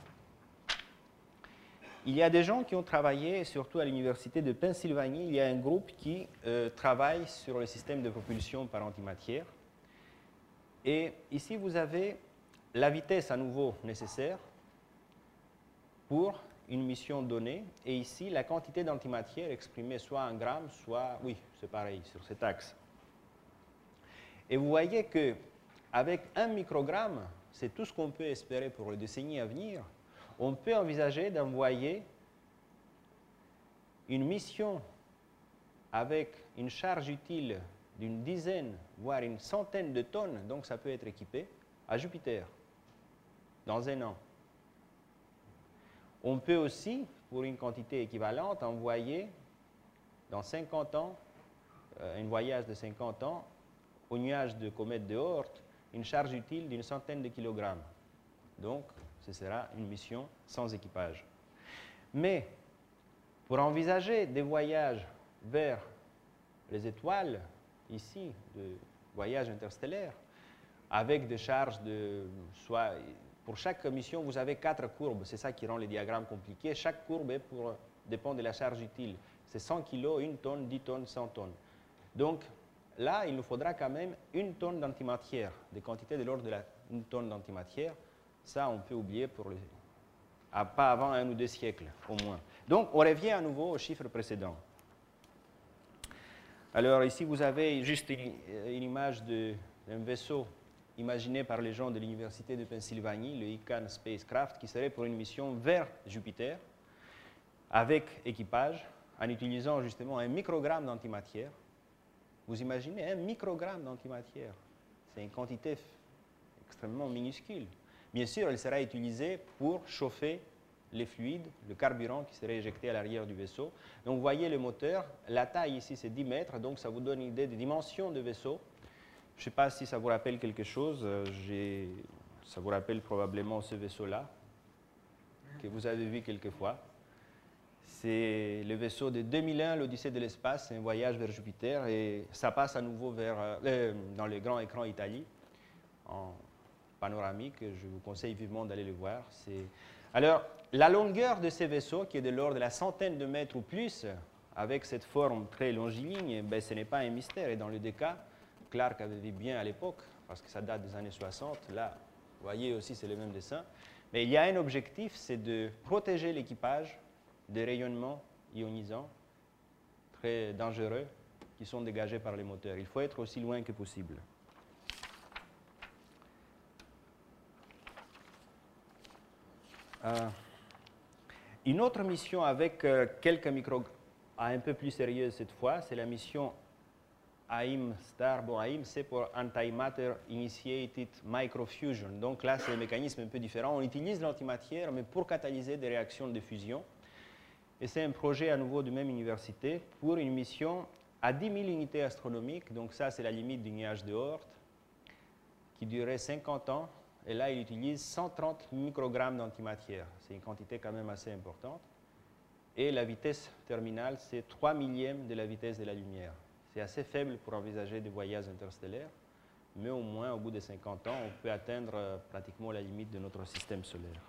il y a des gens qui ont travaillé, surtout à l'université de Pennsylvanie, il y a un groupe qui euh, travaille sur le système de propulsion par antimatière. Et ici, vous avez la vitesse à nouveau nécessaire pour une mission donnée. Et ici, la quantité d'antimatière exprimée soit en grammes, soit, oui, c'est pareil, sur cet axe. Et vous voyez que avec un microgramme, c'est tout ce qu'on peut espérer pour les décennies à venir, on peut envisager d'envoyer une mission avec une charge utile d'une dizaine, voire une centaine de tonnes, donc ça peut être équipé, à Jupiter, dans un an. On peut aussi, pour une quantité équivalente, envoyer dans cinquante ans, un voyage de cinquante ans, au nuage de comète de Oort, une charge utile d'une centaine de kilogrammes. Donc, ce sera une mission sans équipage. Mais, pour envisager des voyages vers les étoiles, ici, de voyages interstellaires, avec des charges de... soit pour chaque mission, vous avez quatre courbes. C'est ça qui rend les diagrammes compliqués. Chaque courbe est pour, dépend de la charge utile. C'est cent kilos, une tonne, dix tonnes, cent tonnes. Donc, là, il nous faudra quand même une tonne d'antimatière, des quantités de l'ordre de la, une tonne d'antimatière. Ça, on peut oublier pour les, à, pas avant un ou deux siècles, au moins. Donc, on revient à nouveau au chiffre précédent. Alors, ici, vous avez juste une, une image d'un vaisseau imaginé par les gens de l'Université de Pennsylvanie, le Icahn Spacecraft, qui serait pour une mission vers Jupiter, avec équipage, en utilisant justement un microgramme d'antimatière. Vous imaginez un microgramme d'antimatière. C'est une quantité extrêmement minuscule. Bien sûr, elle sera utilisée pour chauffer les fluides, le carburant qui serait éjecté à l'arrière du vaisseau. Donc, vous voyez le moteur. La taille ici, c'est dix mètres. Donc, ça vous donne une idée des dimensions du vaisseau. Je ne sais pas si ça vous rappelle quelque chose. Ça vous rappelle probablement ce vaisseau-là, que vous avez vu quelquefois. C'est le vaisseau de deux mille un, l'Odyssée de l'espace, c'est un voyage vers Jupiter, et ça passe à nouveau vers, euh, dans le grand écran Italie, en panoramique. Je vous conseille vivement d'aller le voir. Alors, la longueur de ces vaisseaux, qui est de l'ordre de la centaine de mètres ou plus, avec cette forme très longiligne, ben, ce n'est pas un mystère. Et dans le deux cas, Clark avait vu bien à l'époque, parce que ça date des années soixante. Là, vous voyez aussi, c'est le même dessin. Mais il y a un objectif, c'est de protéger l'équipage des rayonnements ionisants très dangereux qui sont dégagés par les moteurs. Il faut être aussi loin que possible. Euh, une autre mission avec euh, quelques micro... un peu plus sérieuse cette fois, c'est la mission A I M-STAR. Bon, A I M, c'est pour Antimatter Initiated Microfusion. Donc là, c'est un mécanisme un peu différent. On utilise l'antimatière, mais pour catalyser des réactions de fusion. Et c'est un projet à nouveau de même université pour une mission à dix mille unités astronomiques. Donc ça, c'est la limite du nuage de Oort, qui durait cinquante ans. Et là, il utilise cent trente microgrammes d'antimatière. C'est une quantité quand même assez importante. Et la vitesse terminale, c'est trois millièmes de la vitesse de la lumière. C'est assez faible pour envisager des voyages interstellaires, mais au moins, au bout de cinquante ans, on peut atteindre euh, pratiquement la limite de notre système solaire.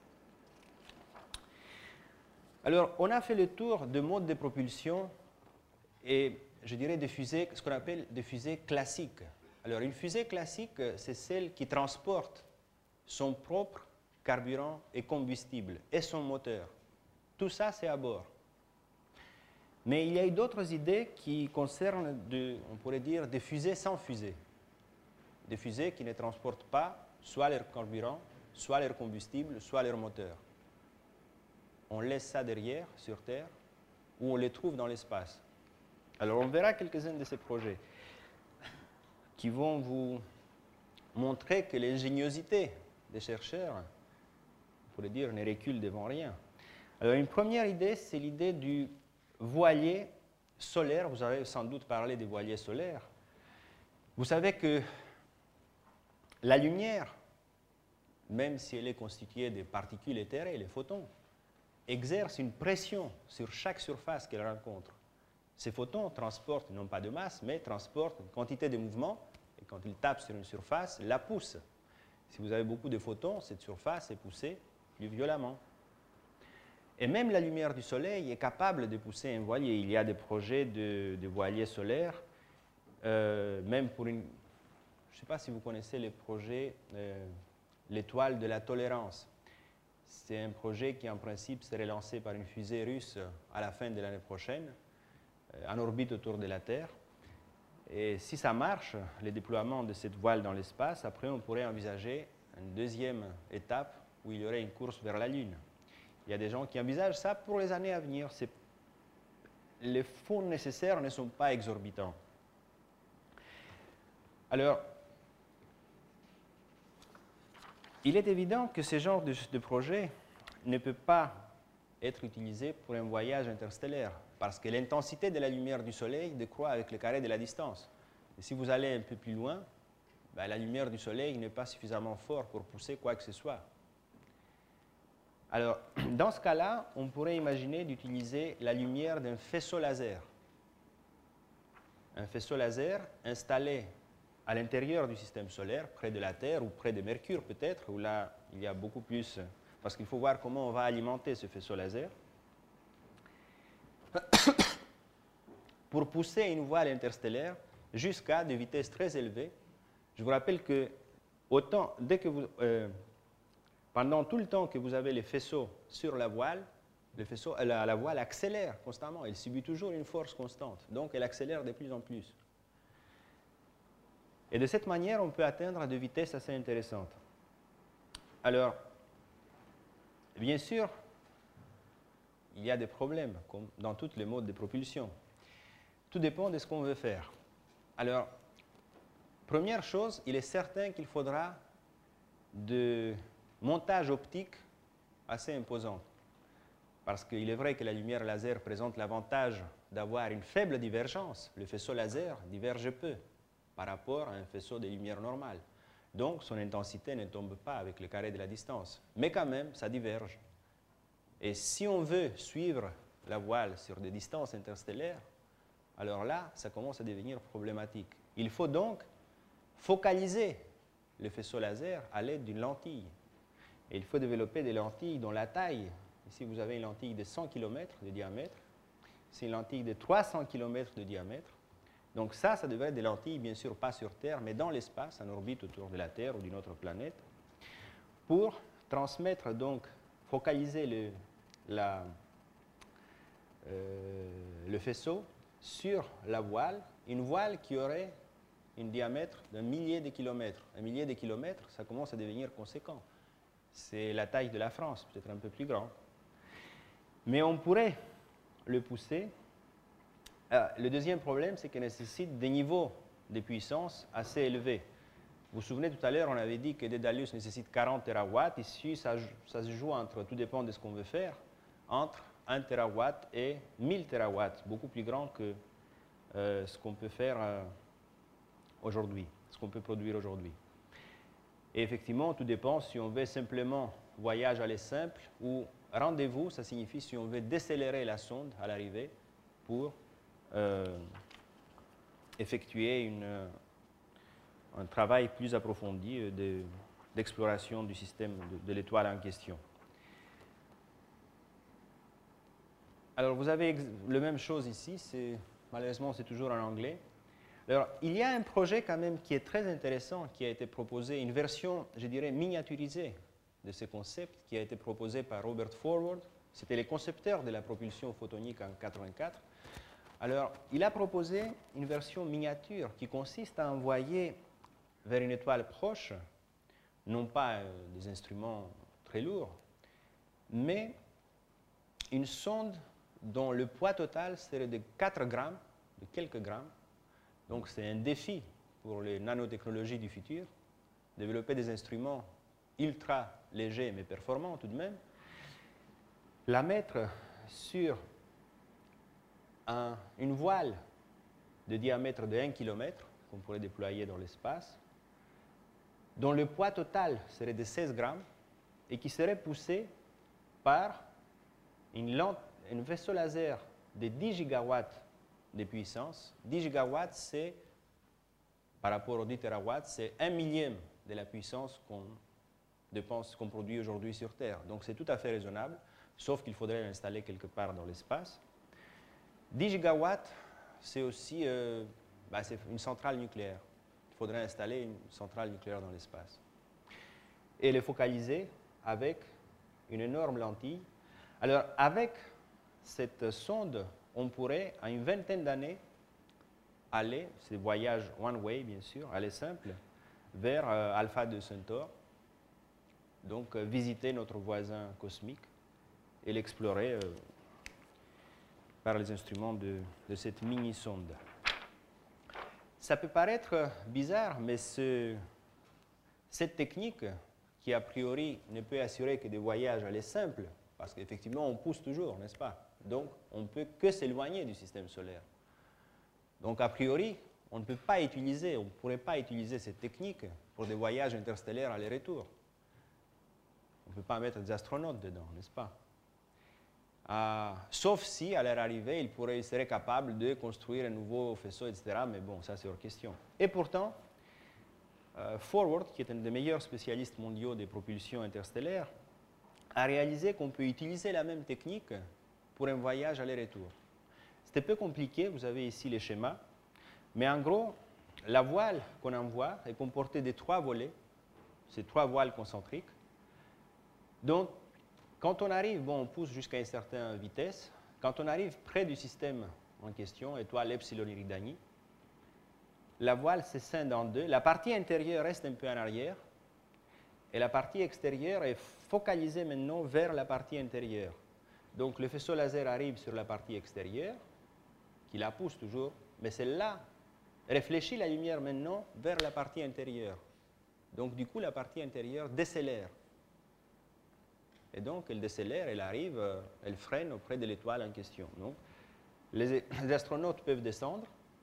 Alors, on a fait le tour de modes de propulsion et, je dirais, des fusées, ce qu'on appelle des fusées classiques. Alors, une fusée classique, c'est celle qui transporte son propre carburant et combustible et son moteur. Tout ça, c'est à bord. Mais il y a eu d'autres idées qui concernent, de, on pourrait dire, des fusées sans fusée. Des fusées qui ne transportent pas soit leur carburant, soit leur combustible, soit leur moteur. On laisse ça derrière, sur Terre, ou on les trouve dans l'espace. Alors, on verra quelques-uns de ces projets qui vont vous montrer que l'ingéniosité des chercheurs, on pourrait dire, ne recule devant rien. Alors, une première idée, c'est l'idée du voilier solaire. Vous avez sans doute parlé des voiliers solaires. Vous savez que la lumière, même si elle est constituée de particules éthérées, les photons, exerce une pression sur chaque surface qu'elle rencontre. Ces photons transportent non pas de masse, mais transportent une quantité de mouvement, et quand ils tapent sur une surface, la poussent. Si vous avez beaucoup de photons, cette surface est poussée plus violemment. Et même la lumière du soleil est capable de pousser un voilier. Il y a des projets de, de voiliers solaires, euh, même pour une... Je ne sais pas si vous connaissez les projets, euh, l'étoile de la tolérance. C'est un projet qui, en principe, serait lancé par une fusée russe à la fin de l'année prochaine, euh, en orbite autour de la Terre. Et si ça marche, le déploiement de cette voile dans l'espace, après, on pourrait envisager une deuxième étape où il y aurait une course vers la Lune. Il y a des gens qui envisagent ça pour les années à venir. Les fonds nécessaires ne sont pas exorbitants. Alors, il est évident que ce genre de, de projet ne peut pas être utilisé pour un voyage interstellaire, parce que l'intensité de la lumière du Soleil décroît avec le carré de la distance. Et si vous allez un peu plus loin, ben, la lumière du Soleil n'est pas suffisamment forte pour pousser quoi que ce soit. Alors, dans ce cas-là, on pourrait imaginer d'utiliser la lumière d'un faisceau laser. Un faisceau laser installé à l'intérieur du système solaire, près de la Terre ou près de Mercure peut-être, où là, il y a beaucoup plus... Parce qu'il faut voir comment on va alimenter ce faisceau laser. Pour pousser une voile interstellaire jusqu'à des vitesses très élevées. Je vous rappelle que autant, dès que vous... Euh, Pendant tout le temps que vous avez les faisceaux sur la voile, le faisceau, la, la voile accélère constamment. Elle subit toujours une force constante. Donc, elle accélère de plus en plus. Et de cette manière, on peut atteindre des vitesses assez intéressantes. Alors, bien sûr, il y a des problèmes, comme dans tous les modes de propulsion. Tout dépend de ce qu'on veut faire. Alors, première chose, il est certain qu'il faudra de... montage optique assez imposant. Parce qu'il est vrai que la lumière laser présente l'avantage d'avoir une faible divergence. Le faisceau laser diverge peu par rapport à un faisceau de lumière normale. Donc, son intensité ne tombe pas avec le carré de la distance. Mais quand même, ça diverge. Et si on veut suivre la voile sur des distances interstellaires, alors là, ça commence à devenir problématique. Il faut donc focaliser le faisceau laser à l'aide d'une lentille. Et il faut développer des lentilles dont la taille, ici vous avez une lentille de cent kilomètres de diamètre, c'est une lentille de trois cents kilomètres de diamètre. Donc ça, ça devrait être des lentilles, bien sûr, pas sur Terre, mais dans l'espace, en orbite autour de la Terre ou d'une autre planète, pour transmettre, donc, focaliser le, la, euh, le faisceau sur la voile, une voile qui aurait un diamètre d'un millier de kilomètres. Un millier de kilomètres, ça commence à devenir conséquent. C'est la taille de la France, peut-être un peu plus grand. Mais on pourrait le pousser. Ah, le deuxième problème, c'est qu'il nécessite des niveaux de puissance assez élevés. Vous vous souvenez, tout à l'heure, on avait dit que Daedalus nécessite quarante térawatts. Ici, ça, ça se joue entre, tout dépend de ce qu'on veut faire, entre un térawatt et mille térawatts, beaucoup plus grand que euh, ce qu'on peut faire euh, aujourd'hui, ce qu'on peut produire aujourd'hui. Et effectivement, tout dépend si on veut simplement voyage aller simple ou rendez-vous, ça signifie si on veut décélérer la sonde à l'arrivée pour euh, effectuer une, un travail plus approfondi de, d'exploration du système de, de l'étoile en question. Alors, vous avez la même chose ici, c'est, malheureusement, c'est toujours en anglais. Alors, il y a un projet quand même qui est très intéressant, qui a été proposé, une version, je dirais, miniaturisée de ce concept, qui a été proposé par Robert Forward. C'était le concepteur de la propulsion photonique en mille neuf cent quatre-vingt-quatre. Alors, il a proposé une version miniature qui consiste à envoyer vers une étoile proche, non pas euh, des instruments très lourds, mais une sonde dont le poids total serait de quatre grammes de quelques grammes. Donc c'est un défi pour les nanotechnologies du futur, développer des instruments ultra légers mais performants tout de même, la mettre sur un, une voile de diamètre de un kilomètre qu'on pourrait déployer dans l'espace, dont le poids total serait de seize grammes et qui serait poussé par une lampe, un vaisseau laser de dix gigawatts de puissance. dix gigawatts, c'est, par rapport aux dix terawatts, c'est un millième de la puissance qu'on dépense, qu'on produit aujourd'hui sur Terre. Donc c'est tout à fait raisonnable, sauf qu'il faudrait l'installer quelque part dans l'espace. dix gigawatts, c'est aussi euh, bah, c'est une centrale nucléaire. Il faudrait installer une centrale nucléaire dans l'espace. Et les focaliser avec une énorme lentille. Alors, avec cette sonde, on pourrait, à une vingtaine d'années, aller, c'est des voyages one-way, bien sûr, aller simple, vers euh, Alpha deux Centaure, donc euh, visiter notre voisin cosmique et l'explorer euh, par les instruments de, de cette mini-sonde. Ça peut paraître bizarre, mais ce, cette technique, qui a priori ne peut assurer que des voyages aller simples, parce qu'effectivement on pousse toujours, n'est-ce pas? Donc on ne peut que s'éloigner du système solaire. Donc a priori, on ne peut pas utiliser, on ne pourrait pas utiliser cette technique pour des voyages interstellaires aller-retour. On ne peut pas mettre des astronautes dedans, n'est-ce pas? Euh, sauf si, à leur arrivée, ils, pourraient, ils seraient capables de construire un nouveau faisceau, et cetera. Mais bon, ça c'est hors question. Et pourtant, euh, Forward, qui est un des meilleurs spécialistes mondiaux des propulsions interstellaires, a réalisé qu'on peut utiliser la même technique pour un voyage aller-retour. C'est un peu compliqué, vous avez ici les schémas, mais en gros, la voile qu'on envoie est comportée de trois volets, c'est trois voiles concentriques. Donc, quand on arrive, bon, on pousse jusqu'à une certaine vitesse. Quand on arrive près du système en question, étoile Epsilon Eridani, la voile se scinde en deux. La partie intérieure reste un peu en arrière et la partie extérieure est focalisée maintenant vers la partie intérieure. Donc le faisceau laser arrive sur la partie extérieure, qui la pousse toujours, mais celle-là réfléchit la lumière maintenant vers la partie intérieure. Donc du coup, la partie intérieure décélère. Et donc, elle décélère, elle arrive, elle freine auprès de l'étoile en question. Donc, les, les astronautes peuvent descendre.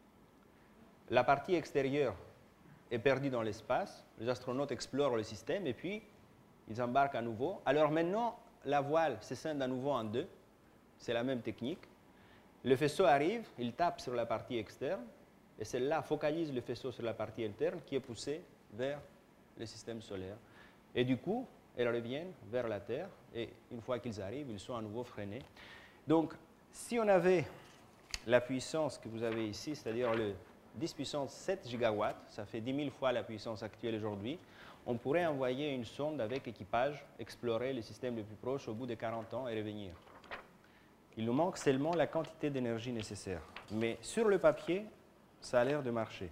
La partie extérieure est perdue dans l'espace. Les astronautes explorent le système et puis ils embarquent à nouveau. Alors maintenant, la voile se scinde à nouveau en deux. C'est la même technique. Le faisceau arrive, il tape sur la partie externe et celle-là focalise le faisceau sur la partie interne qui est poussée vers le système solaire. Et du coup, elles reviennent vers la Terre et une fois qu'ils arrivent, ils sont à nouveau freinés. Donc, si on avait la puissance que vous avez ici, c'est-à-dire le dix puissance sept gigawatts, ça fait dix mille fois la puissance actuelle aujourd'hui, on pourrait envoyer une sonde avec équipage, explorer le système le plus proche au bout de quarante ans et revenir. Il nous manque seulement la quantité d'énergie nécessaire. Mais sur le papier, ça a l'air de marcher.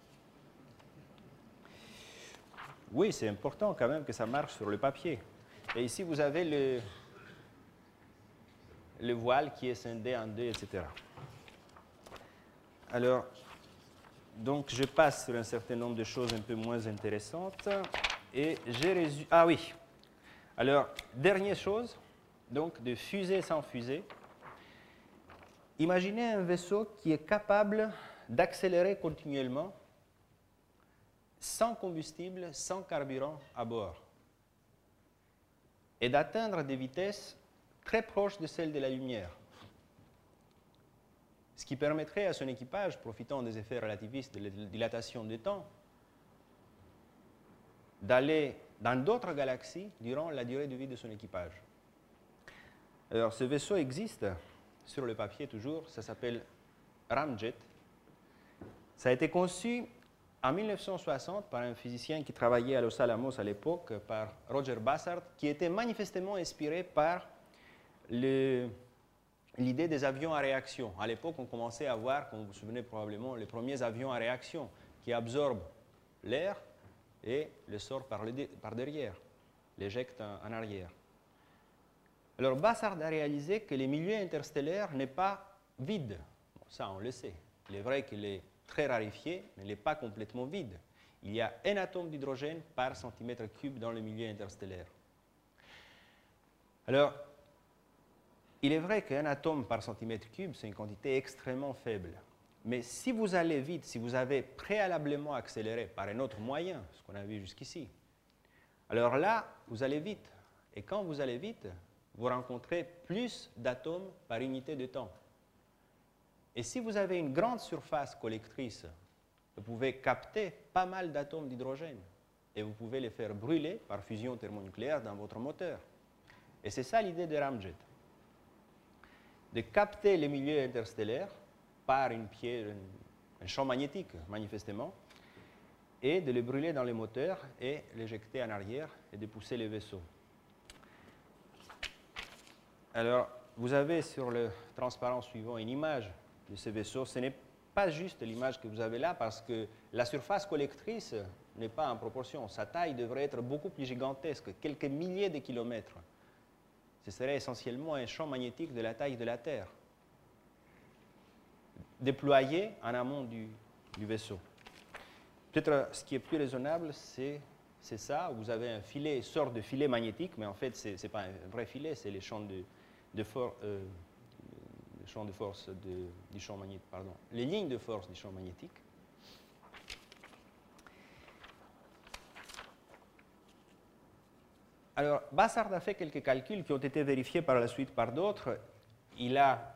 Oui, c'est important quand même que ça marche sur le papier. Et ici, vous avez le, le voile qui est scindé en deux, et cetera. Alors, donc, je passe sur un certain nombre de choses un peu moins intéressantes. Et j'ai résumé... Ah oui. Alors, dernière chose, donc de fusée sans fusée. Imaginez un vaisseau qui est capable d'accélérer continuellement sans combustible, sans carburant à bord, et d'atteindre des vitesses très proches de celles de la lumière, ce qui permettrait à son équipage, profitant des effets relativistes de la dilatation du temps, d'aller dans d'autres galaxies durant la durée de vie de son équipage. Alors, ce vaisseau existe, sur le papier toujours, ça s'appelle Ramjet. Ça a été conçu en mille neuf cent soixante, par un physicien qui travaillait à Los Alamos à l'époque, par Roger Bassard, qui était manifestement inspiré par l'idée des avions à réaction. À l'époque, on commençait à voir, comme vous vous souvenez probablement, les premiers avions à réaction qui absorbent l'air et le sortent par, le, par derrière, l'éjectent en, en arrière. Alors Bassard a réalisé que les milieux interstellaires n'est pas vide. Bon, ça, on le sait. il est vrai qu'il est très raréfié, mais il n'est pas complètement vide. Il y a un atome d'hydrogène par centimètre cube dans le milieu interstellaire. Alors, il est vrai qu'un atome par centimètre cube, c'est une quantité extrêmement faible. Mais si vous allez vite, si vous avez préalablement accéléré par un autre moyen, ce qu'on a vu jusqu'ici, alors là, vous allez vite. Et quand vous allez vite, vous rencontrez plus d'atomes par unité de temps. Et si vous avez une grande surface collectrice, vous pouvez capter pas mal d'atomes d'hydrogène. Et vous pouvez les faire brûler par fusion thermonucléaire dans votre moteur. Et c'est ça l'idée de ramjet. De capter les milieux interstellaires par une pierre, un champ magnétique, manifestement, et de les brûler dans les moteurs et l'éjecter en arrière et de pousser les vaisseaux. Alors, vous avez sur le transparent suivant une image de ces vaisseaux. Ce n'est pas juste l'image que vous avez là parce que la surface collectrice n'est pas en proportion. Sa taille devrait être beaucoup plus gigantesque, quelques milliers de kilomètres. Ce serait essentiellement un champ magnétique de la taille de la Terre, déployé en amont du, du vaisseau. Peut-être ce qui est plus raisonnable, c'est ça. Vous avez un filet, une sorte de filet magnétique, mais en fait, ce n'est pas un vrai filet, c'est les champs de, de, for, euh, les champs de force de, du champ magnétique, pardon, les lignes de force du champ magnétique. Alors, Bassard a fait quelques calculs qui ont été vérifiés par la suite par d'autres. Il a,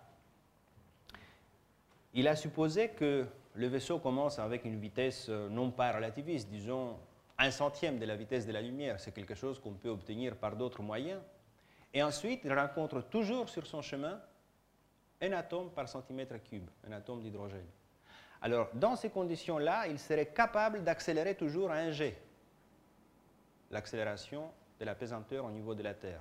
il a supposé que le vaisseau commence avec une vitesse non pas relativiste, disons un centième de la vitesse de la lumière. C'est quelque chose qu'on peut obtenir par d'autres moyens. Et ensuite, il rencontre toujours sur son chemin un atome par centimètre cube, un atome d'hydrogène. Alors, dans ces conditions-là, il serait capable d'accélérer toujours à un g, l'accélération de la pesanteur au niveau de la Terre.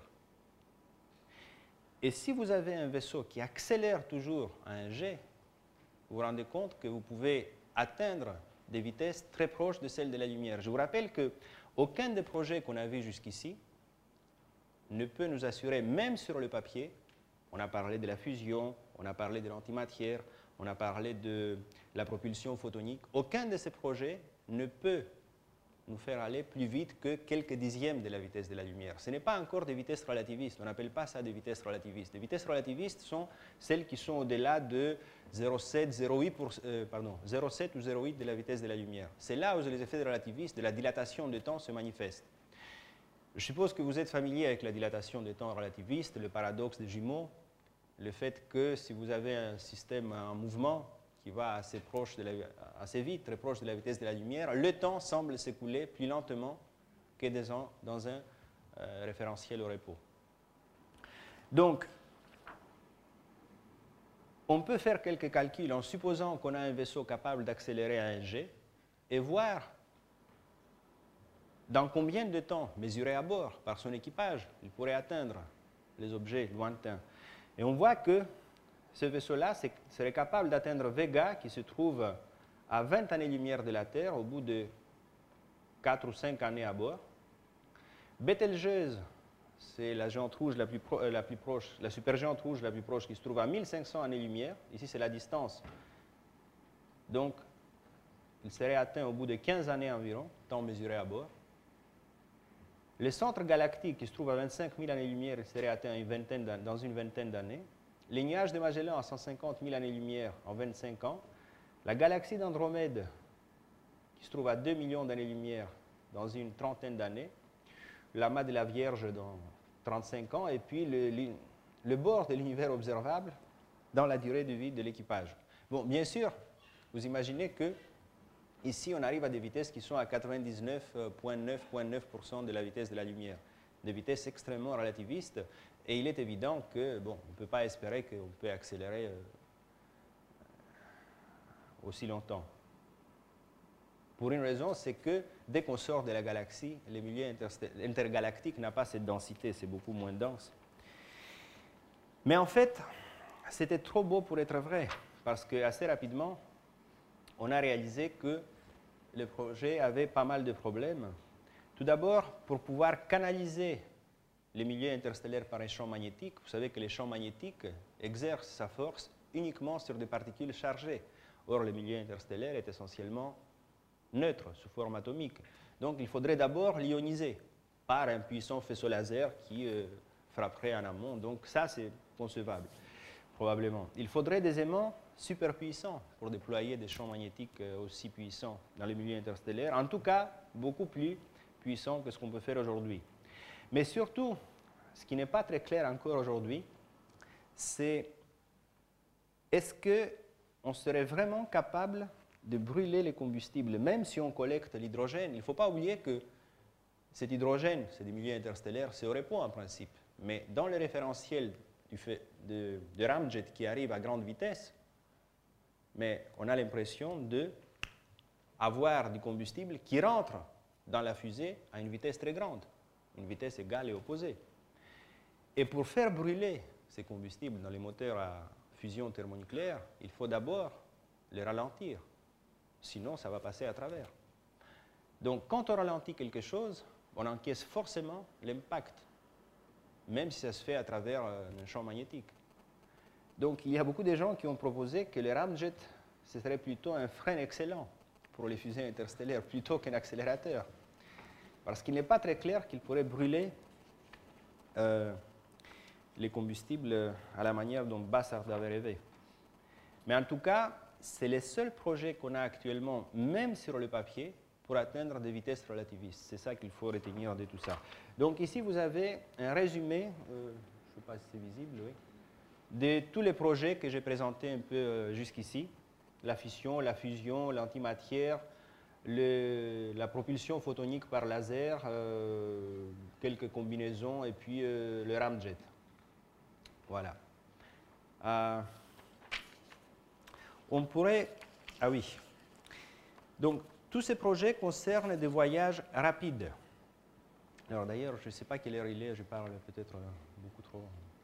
Et si vous avez un vaisseau qui accélère toujours à un g, vous vous rendez compte que vous pouvez atteindre des vitesses très proches de celles de la lumière. Je vous rappelle qu'aucun des projets qu'on a vus jusqu'ici ne peut nous assurer, même sur le papier, on a parlé de la fusion, on a parlé de l'antimatière, on a parlé de la propulsion photonique, aucun de ces projets ne peut nous faire aller plus vite que quelques dixièmes de la vitesse de la lumière. Ce n'est pas encore des vitesses relativistes, on n'appelle pas ça des vitesses relativistes. Les vitesses relativistes sont celles qui sont au-delà de zéro virgule sept, zéro virgule huit, pour, euh, pardon, zéro virgule sept ou zéro virgule huit de la vitesse de la lumière. C'est là où les effets relativistes de la dilatation de temps se manifestent. Je suppose que vous êtes familier avec la dilatation de temps relativiste, le paradoxe des jumeaux, le fait que si vous avez un système en mouvement qui va assez, proche de la, assez vite, très proche de la vitesse de la lumière, le temps semble s'écouler plus lentement que dans, dans un euh, référentiel au repos. Donc, on peut faire quelques calculs en supposant qu'on a un vaisseau capable d'accélérer à un g et voir dans combien de temps, mesuré à bord par son équipage, il pourrait atteindre les objets lointains. Et on voit que ce vaisseau-là serait capable d'atteindre Vega, qui se trouve à vingt années-lumière de la Terre, au bout de quatre ou cinq années à bord. Bételgeuse, c'est la géante rouge la plus, pro, euh, la plus proche, la supergéante rouge la plus proche, qui se trouve à mille cinq cents années-lumière. Ici, c'est la distance. Donc, il serait atteint au bout de quinze années environ, temps mesuré à bord. Le centre galactique, qui se trouve à vingt-cinq mille années-lumière, il serait atteint une vingtaine dans une vingtaine d'années. Les nuages de Magellan à cent cinquante mille années-lumière en vingt-cinq ans. La galaxie d'Andromède, qui se trouve à deux millions d'années-lumière dans une trentaine d'années. L'amas de la Vierge dans trente-cinq ans. Et puis le, le, le bord de l'univers observable dans la durée de vie de l'équipage. Bon, bien sûr, vous imaginez que ici, on arrive à des vitesses qui sont à quatre-vingt-dix-neuf virgule neuf pour cent de la vitesse de la lumière. Des vitesses extrêmement relativistes. Et il est évident que, bon, on ne peut pas espérer qu'on peut accélérer euh, aussi longtemps. Pour une raison, c'est que dès qu'on sort de la galaxie, le milieu intergalactique n'a pas cette densité, c'est beaucoup moins dense. Mais en fait, c'était trop beau pour être vrai, parce qu'assez rapidement, on a réalisé que le projet avait pas mal de problèmes. Tout d'abord, pour pouvoir canaliser les milieux interstellaires par un champ magnétique, vous savez que les champs magnétiques exercent sa force uniquement sur des particules chargées. Or, le milieu interstellaire est essentiellement neutre, sous forme atomique. Donc, il faudrait d'abord l'ioniser par un puissant faisceau laser qui euh, frapperait en amont. Donc, ça, c'est concevable, probablement. Il faudrait des aimants super puissants pour déployer des champs magnétiques euh, aussi puissants dans les milieux interstellaires. En tout cas, beaucoup plus puissants que ce qu'on peut faire aujourd'hui. Mais surtout, ce qui n'est pas très clair encore aujourd'hui, c'est est-ce qu'on serait vraiment capable de brûler les combustibles, même si on collecte l'hydrogène. Il ne faut pas oublier que cet hydrogène, c'est des milieux interstellaires, c'est au repos en principe. Mais dans le référentiel du fait de, de ramjet qui arrive à grande vitesse, mais on a l'impression d'avoir du combustible qui rentre dans la fusée à une vitesse très grande, une vitesse égale et opposée. Et pour faire brûler ces combustibles dans les moteurs à fusion thermonucléaire, il faut d'abord les ralentir. Sinon, ça va passer à travers. Donc, quand on ralentit quelque chose, on encaisse forcément l'impact, même si ça se fait à travers un champ magnétique. Donc, il y a beaucoup de gens qui ont proposé que le ramjet, ce serait plutôt un frein excellent pour les fusées interstellaires, plutôt qu'un accélérateur. Parce qu'il n'est pas très clair qu'il pourrait brûler euh, les combustibles à la manière dont Bassard avait rêvé. Mais en tout cas, c'est le seul projet qu'on a actuellement, même sur le papier, pour atteindre des vitesses relativistes. C'est ça qu'il faut retenir de tout ça. Donc ici, vous avez un résumé, euh, je ne sais pas si c'est visible, oui, de tous les projets que j'ai présentés un peu euh, jusqu'ici. La fission, la fusion, l'antimatière, le, la propulsion photonique par laser, euh, quelques combinaisons, et puis euh, le ramjet. Voilà. Euh, On pourrait... Ah oui. Donc, tous ces projets concernent des voyages rapides. Alors d'ailleurs, je ne sais pas quelle heure il est, je parle peut-être beaucoup trop.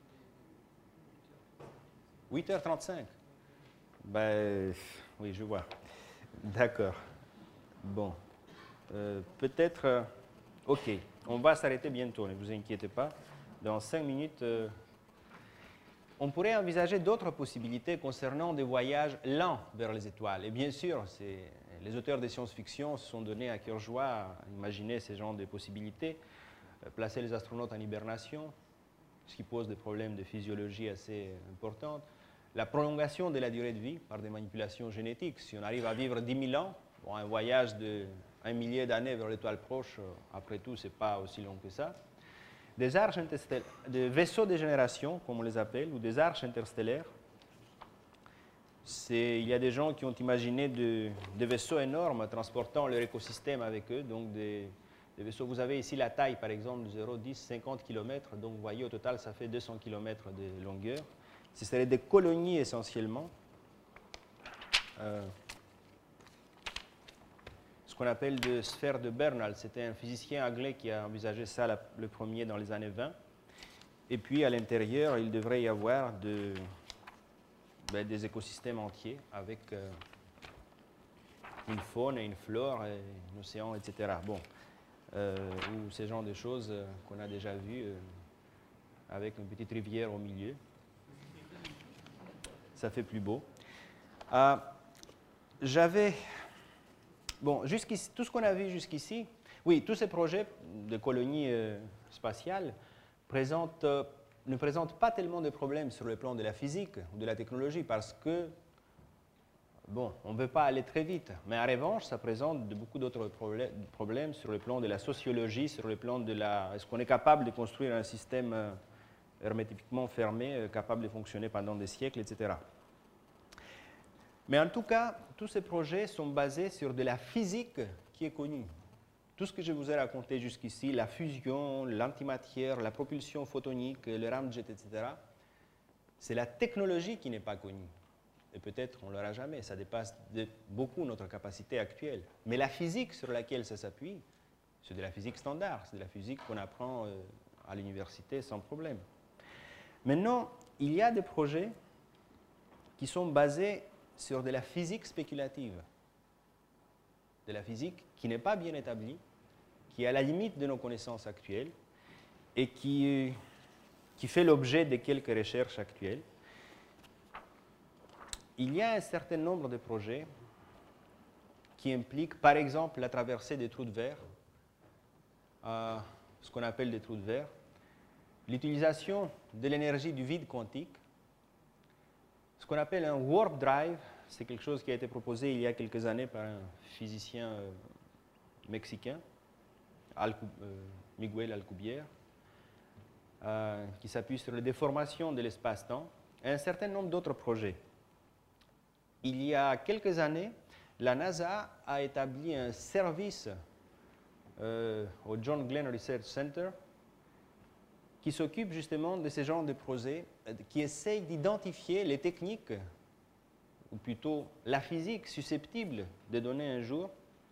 huit heures trente-cinq. Ben, oui, je vois. D'accord. Bon. Euh, peut-être... Euh, ok, on va s'arrêter bientôt, ne vous inquiétez pas. Dans cinq minutes... Euh, On pourrait envisager d'autres possibilités concernant des voyages lents vers les étoiles. Et bien sûr, les auteurs de science-fiction se sont donnés à cœur joie à imaginer ces genres de possibilités. Placer les astronautes en hibernation, ce qui pose des problèmes de physiologie assez importants. La prolongation de la durée de vie par des manipulations génétiques. Si on arrive à vivre dix mille ans, bon, un voyage d'un millier d'années vers l'étoile proche, après tout, ce n'est pas aussi long que ça. Des arches interstellaires, des vaisseaux de génération, comme on les appelle, ou des arches interstellaires. Il y a des gens qui ont imaginé de, des vaisseaux énormes transportant leur écosystème avec eux. Donc des, des vaisseaux, vous avez ici la taille, par exemple, de zéro, dix, cinquante kilomètres. Donc vous voyez, au total, ça fait deux cents kilomètres de longueur. Ce seraient des colonies essentiellement. Euh, ce qu'on appelle de sphère de Bernal. C'était un physicien anglais qui a envisagé ça la, le premier dans les années vingt. Et puis à l'intérieur, il devrait y avoir de, ben, des écosystèmes entiers avec euh, une faune et une flore, et un océan, et cetera. Bon, euh, ou ce genre de choses euh, qu'on a déjà vues euh, avec une petite rivière au milieu. Ça fait plus beau. Euh, J'avais... Bon, jusqu'ici, tout ce qu'on a vu jusqu'ici, oui, tous ces projets de colonies euh, spatiales présentent, euh, ne présentent pas tellement de problèmes sur le plan de la physique ou de la technologie parce que, bon, on ne veut pas aller très vite. Mais en revanche, ça présente de beaucoup d'autres problèmes, problèmes sur le plan de la sociologie, sur le plan de la... Est-ce qu'on est capable de construire un système euh, hermétiquement fermé, euh, capable de fonctionner pendant des siècles, et cetera. Mais en tout cas, tous ces projets sont basés sur de la physique qui est connue. Tout ce que je vous ai raconté jusqu'ici, la fusion, l'antimatière, la propulsion photonique, le ramjet, et cetera, c'est la technologie qui n'est pas connue. Et peut-être on ne l'aura jamais, ça dépasse de beaucoup notre capacité actuelle. Mais la physique sur laquelle ça s'appuie, c'est de la physique standard, c'est de la physique qu'on apprend à l'université sans problème. Maintenant, il y a des projets qui sont basés sur de la physique spéculative, de la physique qui n'est pas bien établie, qui est à la limite de nos connaissances actuelles et qui, qui fait l'objet de quelques recherches actuelles. il y a un certain nombre de projets qui impliquent, par exemple, la traversée des trous de verre, euh, ce qu'on appelle des trous de verre, l'utilisation de l'énergie du vide quantique, ce qu'on appelle un warp drive, c'est quelque chose qui a été proposé il y a quelques années par un physicien euh, mexicain, Alcu euh, Miguel Alcubierre, euh, qui s'appuie sur la déformation de l'espace-temps, et un certain nombre d'autres projets. Il y a quelques années, la NASA a établi un service euh, au John Glenn Research Center qui s'occupe justement de ce genre de projets, qui essaye d'identifier les techniques, ou plutôt la physique susceptible de donner un jour,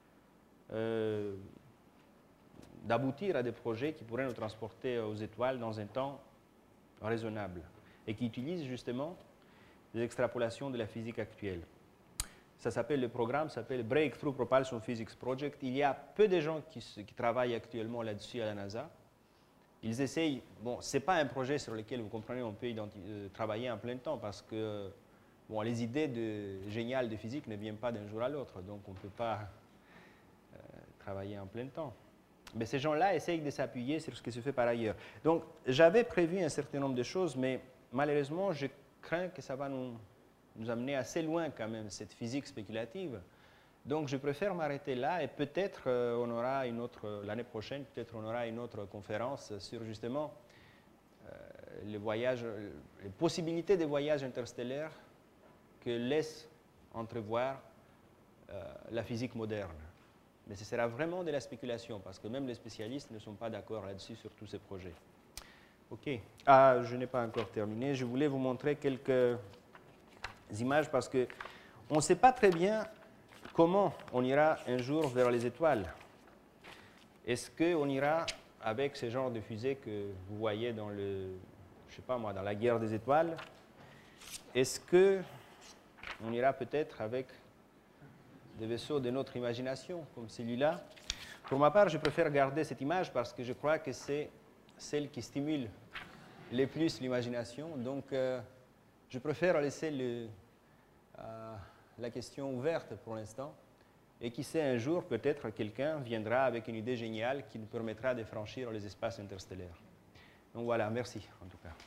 euh, d'aboutir à des projets qui pourraient nous transporter aux étoiles dans un temps raisonnable et qui utilisent justement des extrapolations de la physique actuelle. Ça s'appelle, le programme s'appelle Breakthrough Propulsion Physics Project. Il y a peu de gens qui, qui travaillent actuellement là-dessus à la NASA. Ils essayent, bon, ce n'est pas un projet sur lequel, vous comprenez, on peut euh, travailler en plein temps parce que bon, les idées de, géniales de physique ne viennent pas d'un jour à l'autre, donc on ne peut pas euh, travailler en plein temps. Mais ces gens-là essayent de s'appuyer sur ce qui se fait par ailleurs. Donc, j'avais prévu un certain nombre de choses, mais malheureusement, je crains que ça va nous, nous amener assez loin quand même, cette physique spéculative. Donc, je préfère m'arrêter là et peut-être euh, on aura une autre, l'année prochaine, peut-être on aura une autre conférence sur justement euh, les voyages, les possibilités de voyages interstellaires que laisse entrevoir euh, la physique moderne. Mais ce sera vraiment de la spéculation, parce que même les spécialistes ne sont pas d'accord là-dessus sur tous ces projets. OK. Ah, je n'ai pas encore terminé. Je voulais vous montrer quelques images, parce qu'on ne sait pas très bien comment on ira un jour vers les étoiles. Est-ce qu'on ira avec ce genre de fusée que vous voyez dans le, je sais pas moi, dans la guerre des étoiles? Est-ce qu'on ira peut-être avec des vaisseaux de notre imagination, comme celui-là? Pour ma part, je préfère garder cette image parce que je crois que c'est celle qui stimule le plus l'imagination. Donc, euh, je préfère laisser le, euh, la question ouverte pour l'instant. Et qui sait, un jour, peut-être, quelqu'un viendra avec une idée géniale qui nous permettra de franchir les espaces interstellaires. Donc voilà, merci en tout cas.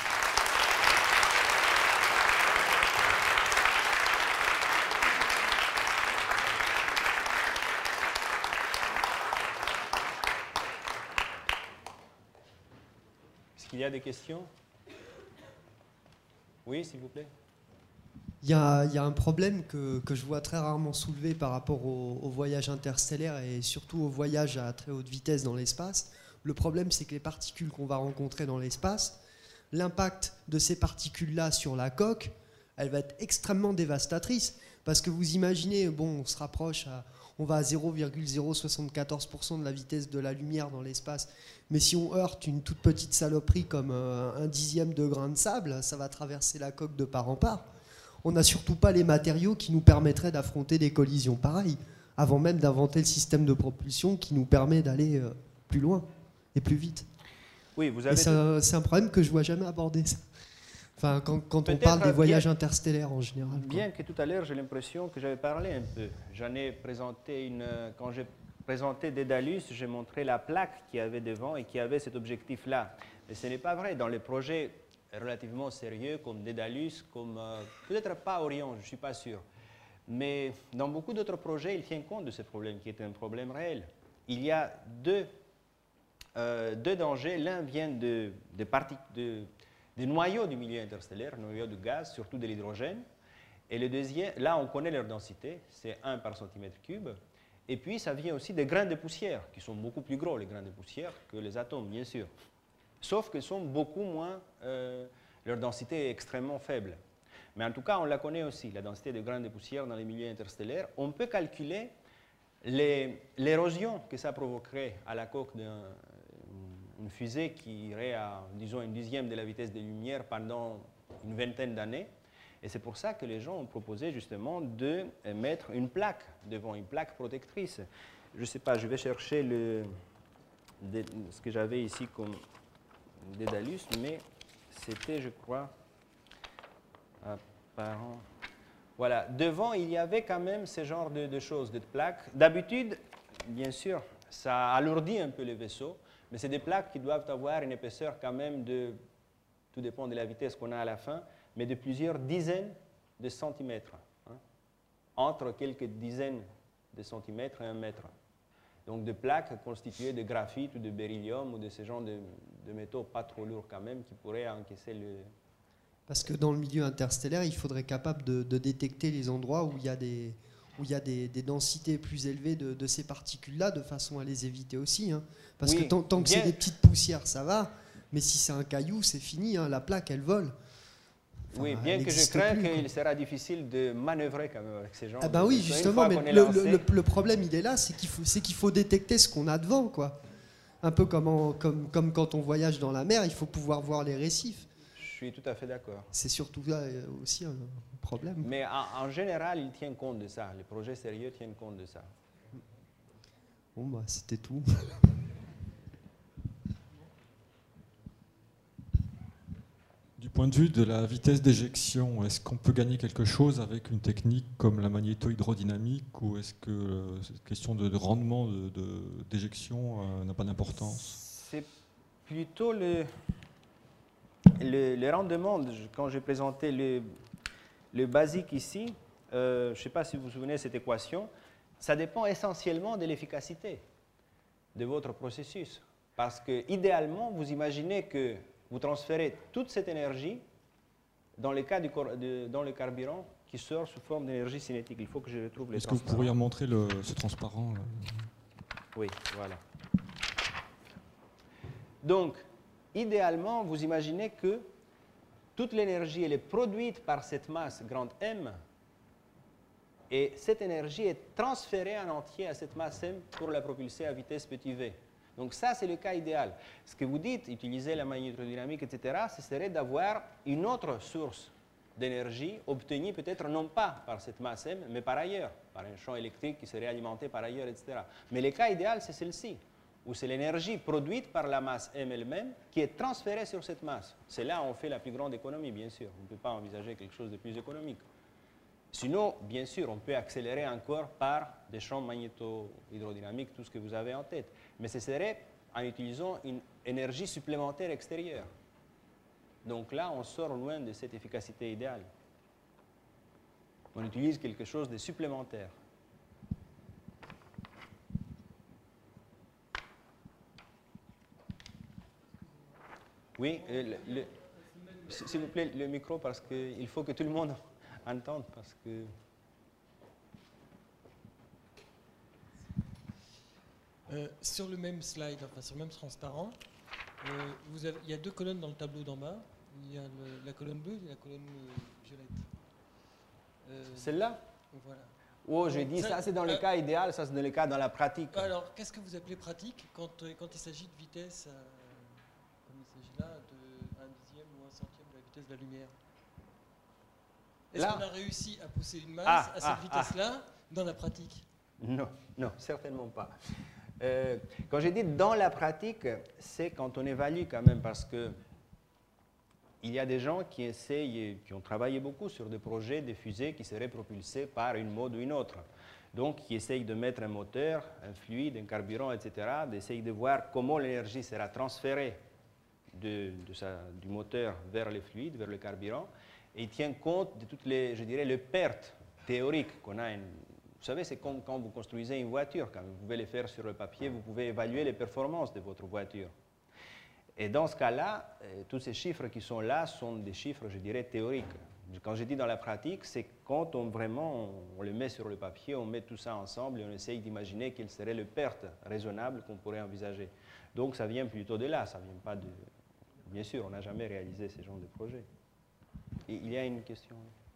Est-ce qu'il y a des questions? Oui, s'il vous plaît. Il y, a, il y a un problème que, que je vois très rarement soulevé par rapport au, au voyage interstellaire et surtout au voyage à très haute vitesse dans l'espace. Le problème, c'est que les particules qu'on va rencontrer dans l'espace, l'impact de ces particules-là sur la coque, elle va être extrêmement dévastatrice. Parce que vous imaginez, bon, on se rapproche, à, on va à zéro virgule zéro soixante-quatorze pour cent de la vitesse de la lumière dans l'espace. Mais si on heurte une toute petite saloperie comme euh, un dixième de grain de sable, ça va traverser la coque de part en part. On n'a surtout pas les matériaux qui nous permettraient d'affronter des collisions pareilles, avant même d'inventer le système de propulsion qui nous permet d'aller euh, plus loin et plus vite. Oui, vous avez... C'est un problème que je ne vois jamais aborder. Enfin, quand, quand on parle des voyages bien, interstellaires en général. Bien quoi. Que tout à l'heure, j'ai l'impression que j'avais parlé un peu. J'en ai présenté une... Quand j'ai présenté Daedalus, j'ai montré la plaque qu'il y avait devant et qui avait cet objectif-là. Mais ce n'est pas vrai. Dans les projets relativement sérieux comme Daedalus, comme euh, peut-être pas Orion, je ne suis pas sûr. Mais dans beaucoup d'autres projets, il tient compte de ce problème qui est un problème réel. Il y a deux, euh, deux dangers. L'un vient de, de, de, des noyaux du milieu interstellaire, noyaux de gaz, surtout de l'hydrogène. Et le deuxième, là on connaît leur densité, c'est un par centimètre cube. Et puis ça vient aussi des grains de poussière, qui sont beaucoup plus gros, les grains de poussière, que les atomes, bien sûr. Sauf qu'ils sont beaucoup moins, euh, leur densité est extrêmement faible. Mais en tout cas, on la connaît aussi, la densité de grains de poussière dans les milieux interstellaires. On peut calculer l'érosion que ça provoquerait à la coque d'une fusée qui irait à, disons, une dixième de la vitesse de la lumière pendant une vingtaine d'années. Et c'est pour ça que les gens ont proposé justement de mettre une plaque devant, une plaque protectrice. Je ne sais pas, je vais chercher le, ce que j'avais ici comme Daedalus, mais c'était, je crois, apparent. Voilà, devant, il y avait quand même ce genre de, de choses, de plaques. D'habitude, bien sûr, ça alourdit un peu les vaisseaux, mais c'est des plaques qui doivent avoir une épaisseur quand même de, tout dépend de la vitesse qu'on a à la fin, mais de plusieurs dizaines de centimètres, hein, entre quelques dizaines de centimètres et un mètre. Donc de plaques constituées de graphite ou de beryllium ou de ce genre de, de métaux pas trop lourds quand même qui pourraient encaisser le... Parce que dans le milieu interstellaire, il faudrait être capable de, de détecter les endroits où il y a des, où il y a des, des densités plus élevées de, de ces particules-là, de façon à les éviter aussi. Hein. Parce oui, que tant, tant que bien... c'est des petites poussières, ça va. Mais si c'est un caillou, c'est fini. Hein. La plaque, elle vole. Enfin, oui, bien que je crains qu'il sera difficile de manœuvrer quand même avec ces gens. Ah ben oui, justement, mais le, lancé... le, le problème, il est là, c'est qu'il faut, c'est qu'il faut détecter ce qu'on a devant, quoi. Un peu comme, en, comme, comme quand on voyage dans la mer, il faut pouvoir voir les récifs. Je suis tout à fait d'accord. C'est surtout là aussi un problème. Mais en, en général, ils tiennent compte de ça. Les projets sérieux tiennent compte de ça. Bon, bah, c'était tout. Du point de vue de la vitesse d'éjection, est-ce qu'on peut gagner quelque chose avec une technique comme la magnéto-hydrodynamique ou est-ce que euh, cette question de, de rendement de, de, d'éjection euh, n'a pas d'importance? C'est plutôt le... Le, le rendement, quand j'ai présenté le, le basique ici, euh, je ne sais pas si vous vous souvenez de cette équation, ça dépend essentiellement de l'efficacité de votre processus. Parce que, idéalement, vous imaginez que vous transférez toute cette énergie dans le cas du, de, dans le carburant qui sort sous forme d'énergie cinétique. Il faut que je retrouve les Est-ce que vous pourriez montrer le, ce transparent? Oui, voilà. Donc, idéalement, vous imaginez que toute l'énergie elle est produite par cette masse grande M et cette énergie est transférée en entier à cette masse M pour la propulser à vitesse petit v. Donc ça, c'est le cas idéal. Ce que vous dites, utiliser la magnétodynamique, et cetera, ce serait d'avoir une autre source d'énergie obtenue peut-être non pas par cette masse M, mais par ailleurs, par un champ électrique qui serait alimenté par ailleurs, et cetera. Mais le cas idéal, c'est celle-ci, où c'est l'énergie produite par la masse M elle-même qui est transférée sur cette masse. C'est là où on fait la plus grande économie, bien sûr. On ne peut pas envisager quelque chose de plus économique. Sinon, bien sûr, on peut accélérer encore par des champs magnéto-hydrodynamiques, tout ce que vous avez en tête. Mais ce serait en utilisant une énergie supplémentaire extérieure. Donc là, on sort loin de cette efficacité idéale. On utilise quelque chose de supplémentaire. Oui, le, le, s'il vous plaît, le micro, parce qu'il faut que tout le monde entende, parce que... Euh, sur le même slide, enfin sur le même transparent, euh, vous avez, il y a deux colonnes dans le tableau d'en bas. Il y a le, la colonne bleue et la colonne euh, violette. Euh, Celle-là? Voilà. Oh, j'ai dit, ça, ça c'est dans euh, le cas idéal, ça c'est dans le cas dans la pratique. Alors, qu'est-ce que vous appelez pratique quand, quand il s'agit de vitesse, euh, comme il s'agit là, de un dixième ou un centième de la vitesse de la lumière? Est-ce qu'on a réussi à pousser une masse ah, à cette ah, vitesse-là ah. dans la pratique? Non, non, certainement pas. Euh, quand j'ai dit dans la pratique, c'est quand on évalue quand même, parce que il y a des gens qui essayent, qui ont travaillé beaucoup sur des projets de fusées qui seraient propulsées par une mode ou une autre. Donc, qui essayent de mettre un moteur, un fluide, un carburant, et cetera, d'essayer de voir comment l'énergie sera transférée de, de sa, du moteur vers le fluide, vers le carburant, et ils tiennent compte de toutes les, je dirais, les pertes théoriques qu'on a. Une, vous savez, c'est comme quand vous construisez une voiture. Quand vous pouvez le faire sur le papier, vous pouvez évaluer les performances de votre voiture. Et dans ce cas-là, euh, tous ces chiffres qui sont là sont des chiffres, je dirais, théoriques. Quand je dis dans la pratique, c'est quand on vraiment, on, on le met sur le papier, on met tout ça ensemble et on essaye d'imaginer quelles seraient les pertes raisonnables qu'on pourrait envisager. Donc ça vient plutôt de là, ça vient pas de... Bien sûr, on n'a jamais réalisé ce genre de projet. Et il y a une question.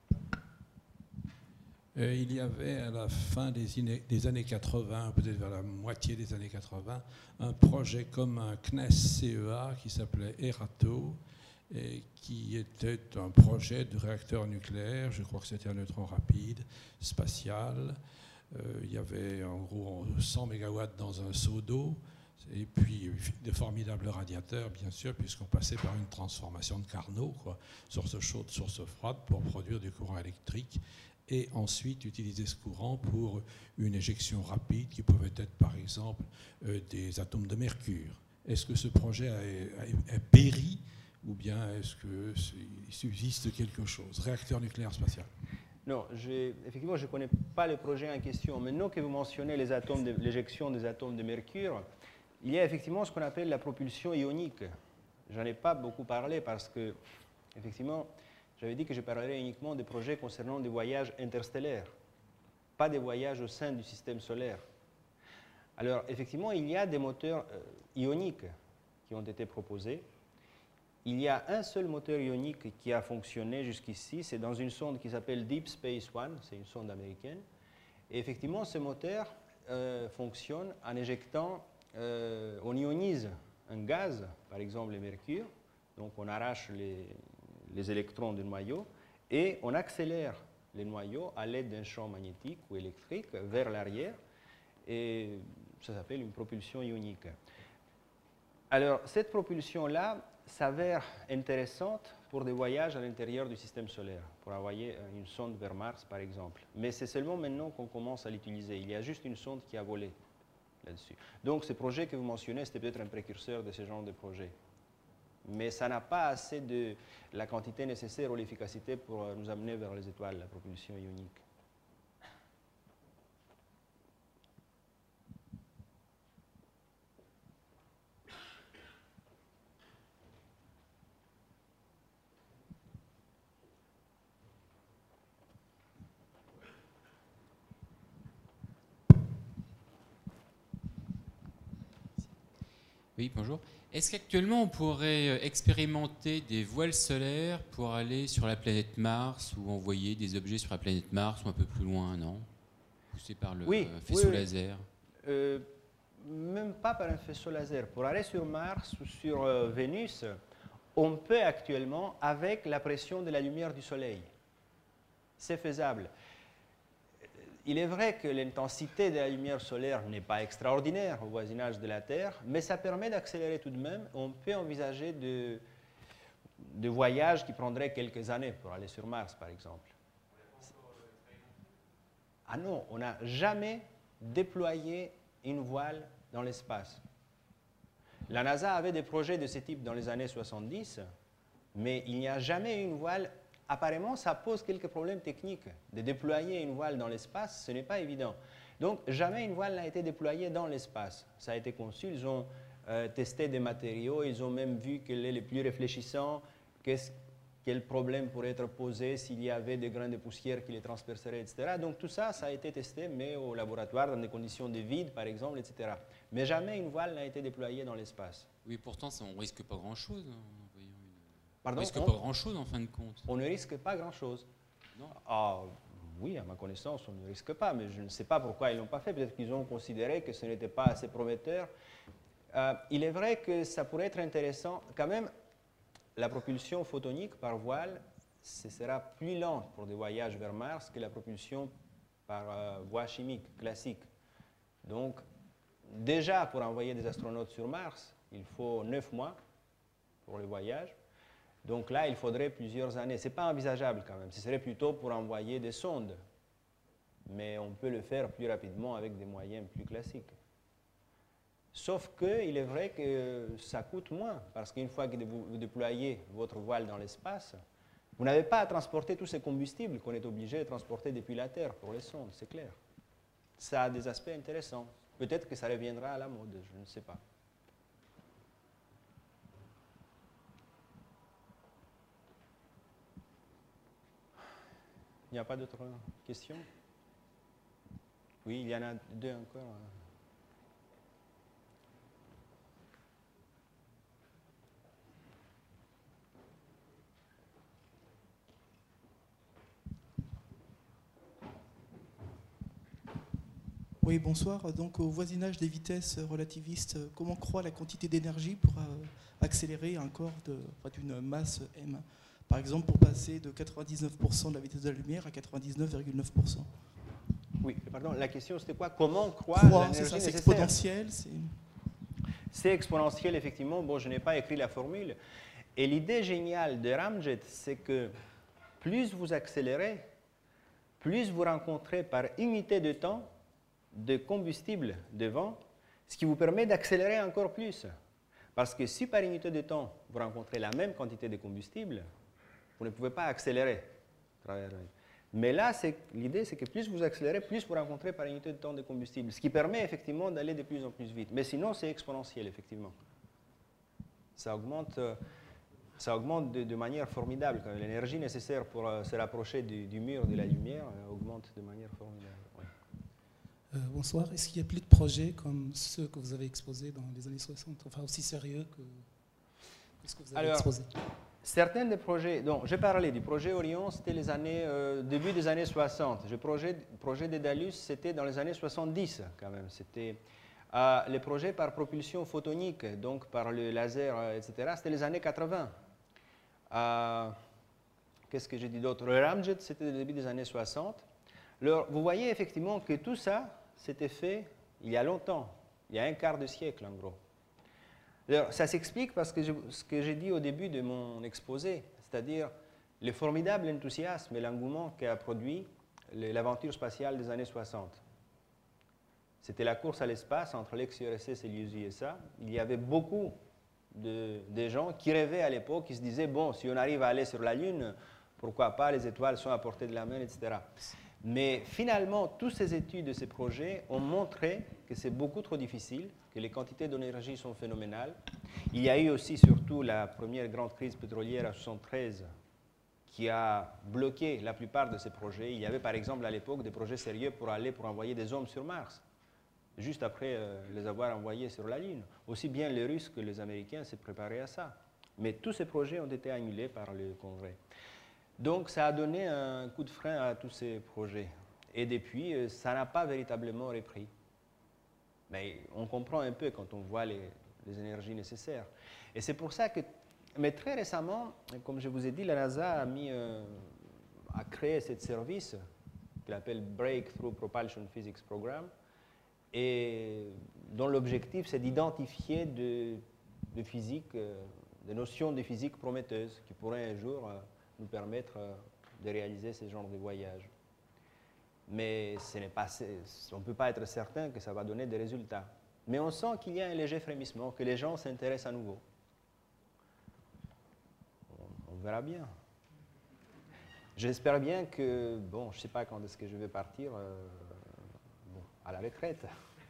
Euh, il y avait à la fin des, des années quatre-vingt, peut-être vers la moitié des années quatre-vingt, un projet comme un C N E S C E A qui s'appelait ERATO et qui était un projet de réacteur nucléaire, je crois que c'était un neutron rapide, spatial. Euh, il y avait en gros cent mégawatts dans un seau d'eau. Et puis de formidables radiateurs, bien sûr, puisqu'on passait par une transformation de Carnot, quoi, source chaude, source froide, pour produire du courant électrique. Et ensuite utiliser ce courant pour une éjection rapide qui pouvait être, par exemple, euh, des atomes de mercure. Est-ce que ce projet a, a, a péri ou bien est-ce qu'il subsiste quelque chose? Réacteur nucléaire spatial? Non, effectivement, je ne connais pas le projet en question. Maintenant que vous mentionnez les atomes de, l'éjection des atomes de mercure, il y a effectivement ce qu'on appelle la propulsion ionique. Je n'en ai pas beaucoup parlé parce que, effectivement, j'avais dit que je parlerais uniquement des projets concernant des voyages interstellaires, pas des voyages au sein du système solaire. Alors, effectivement, il y a des moteurs euh, ioniques qui ont été proposés. Il y a un seul moteur ionique qui a fonctionné jusqu'ici, c'est dans une sonde qui s'appelle Deep Space One, c'est une sonde américaine. Et effectivement, ce moteur euh, fonctionne en éjectant, euh, on ionise un gaz, par exemple le mercure, donc on arrache les, les électrons du noyau et on accélère les noyaux à l'aide d'un champ magnétique ou électrique vers l'arrière, et ça s'appelle une propulsion ionique. Alors, cette propulsion-là s'avère intéressante pour des voyages à l'intérieur du système solaire, pour envoyer une sonde vers Mars, par exemple. Mais c'est seulement maintenant qu'on commence à l'utiliser. Il y a juste une sonde qui a volé là-dessus. Donc, ce projet que vous mentionnez, c'était peut-être un précurseur de ce genre de projet. Mais ça n'a pas assez de la quantité nécessaire ou l'efficacité pour nous amener vers les étoiles, la propulsion ionique. Oui, bonjour. Est-ce qu'actuellement on pourrait expérimenter des voiles solaires pour aller sur la planète Mars ou envoyer des objets sur la planète Mars ou un peu plus loin, non? Poussé par le oui, faisceau oui, laser. Euh, même pas par un faisceau laser. Pour aller sur Mars ou sur euh, Vénus, on peut actuellement avec la pression de la lumière du Soleil. C'est faisable. Il est vrai que l'intensité de la lumière solaire n'est pas extraordinaire au voisinage de la Terre, mais ça permet d'accélérer tout de même. On peut envisager de, de voyages qui prendraient quelques années pour aller sur Mars, par exemple. Ah non, on n'a jamais déployé une voile dans l'espace. La NASA avait des projets de ce type dans les années soixante-dix, mais il n'y a jamais eu une voile. Apparemment, ça pose quelques problèmes techniques. De déployer une voile dans l'espace, ce n'est pas évident. Donc, jamais une voile n'a été déployée dans l'espace. Ça a été conçu, ils ont euh, testé des matériaux, ils ont même vu quel est le plus réfléchissant, quel problème pourrait être posé s'il y avait des grains de poussière qui les transperceraient, et cetera. Donc, tout ça, ça a été testé, mais au laboratoire, dans des conditions de vide, par exemple, et cetera. Mais jamais une voile n'a été déployée dans l'espace. Oui, pourtant, ça, on ne risque pas grand-chose. Hein. Pardon, on ne risque on, pas grand-chose en fin de compte. On ne risque pas grand-chose. Non. Ah, oui, à ma connaissance, on ne risque pas, mais je ne sais pas pourquoi ils ne l'ont pas fait. Peut-être qu'ils ont considéré que ce n'était pas assez prometteur. Euh, il est vrai que ça pourrait être intéressant. Quand même, la propulsion photonique par voile, ce sera plus lent pour des voyages vers Mars que la propulsion par euh, voie chimique classique. Donc, déjà, pour envoyer des astronautes sur Mars, il faut neuf mois pour le voyage. Donc là, il faudrait plusieurs années. Ce n'est pas envisageable quand même. Ce serait plutôt pour envoyer des sondes. Mais on peut le faire plus rapidement avec des moyens plus classiques. Sauf qu'il est vrai que ça coûte moins. Parce qu'une fois que vous déployez votre voile dans l'espace, vous n'avez pas à transporter tous ces combustibles qu'on est obligé de transporter depuis la Terre pour les sondes, c'est clair. Ça a des aspects intéressants. Peut-être que ça reviendra à la mode, je ne sais pas. Il n'y a pas d'autres questions? Oui, il y en a deux encore. Oui, bonsoir. Donc, au voisinage des vitesses relativistes, comment croît la quantité d'énergie pour euh, accélérer un corps d'une masse m? Par exemple, pour passer de quatre-vingt-dix-neuf pour cent de la vitesse de la lumière à quatre-vingt-dix-neuf virgule neuf pour cent. Oui, pardon, la question c'était quoi? Comment croît Croît, l'énergie c'est nécessaire? exponentiel. C'est exponentiel, effectivement. Bon, je n'ai pas écrit la formule. Et l'idée géniale de ramjet, c'est que plus vous accélérez, plus vous rencontrez par unité de temps de combustible de vent, ce qui vous permet d'accélérer encore plus. Parce que si par unité de temps, vous rencontrez la même quantité de combustible, vous ne pouvez pas accélérer. Mais là, l'idée, c'est que plus vous accélérez, plus vous rencontrez par unité de temps de combustible, ce qui permet effectivement d'aller de plus en plus vite. Mais sinon, c'est exponentiel, effectivement. Ça augmente, ça augmente de, de manière formidable. L'énergie nécessaire pour uh, se rapprocher du, du mur de la lumière uh, augmente de manière formidable. Ouais. Euh, bonsoir. Est-ce qu'il y a plus de projets comme ceux que vous avez exposés dans les années soixante, enfin aussi sérieux que, que ce que vous avez Alors, exposé? Certains des projets, donc j'ai parlé du projet Orion, c'était les années, euh, début des années soixante. Le projet, projet Dédalus, c'était dans les années soixante-dix quand même. C'était euh, les projets par propulsion photonique, donc par le laser, euh, et cetera. C'était les années quatre-vingts. Euh, Qu'est-ce que j'ai dit d'autre? Le ramjet, c'était le début des années soixante. Alors, vous voyez effectivement que tout ça, c'était fait il y a longtemps, il y a un quart de siècle en gros. Alors, ça s'explique parce que je, ce que j'ai dit au début de mon exposé, c'est-à-dire le formidable enthousiasme et l'engouement qu'a produit l'aventure spatiale des années soixante. C'était la course à l'espace entre l'ex-U R S S et l'U S A. Il y avait beaucoup de, de gens qui rêvaient à l'époque, qui se disaient, bon, si on arrive à aller sur la Lune, pourquoi pas, les étoiles sont à portée de la main, et cetera. Mais finalement, toutes ces études et ces projets ont montré que c'est beaucoup trop difficile, que les quantités d'énergie sont phénoménales. Il y a eu aussi surtout la première grande crise pétrolière en mille neuf cent soixante-treize qui a bloqué la plupart de ces projets. Il y avait par exemple à l'époque des projets sérieux pour aller pour envoyer des hommes sur Mars, juste après euh, les avoir envoyés sur la Lune. Aussi bien les Russes que les Américains s'est préparé à ça. Mais tous ces projets ont été annulés par le Congrès. Donc ça a donné un coup de frein à tous ces projets. Et depuis, ça n'a pas véritablement repris. Mais on comprend un peu quand on voit les, les énergies nécessaires. Et c'est pour ça que, mais très récemment, comme je vous ai dit, la NASA a, mis, euh, a créé ce service qu'il appelle Breakthrough Propulsion Physics Program, et dont l'objectif c'est d'identifier de, de physique, euh, des notions de physique prometteuses qui pourraient un jour euh, nous permettre de réaliser ce genre de voyage. Mais ce n'est pas, on ne peut pas être certain que ça va donner des résultats. Mais on sent qu'il y a un léger frémissement, que les gens s'intéressent à nouveau. On, on verra bien. J'espère bien que, bon, je ne sais pas quand est-ce que je vais partir, euh, bon, à la retraite.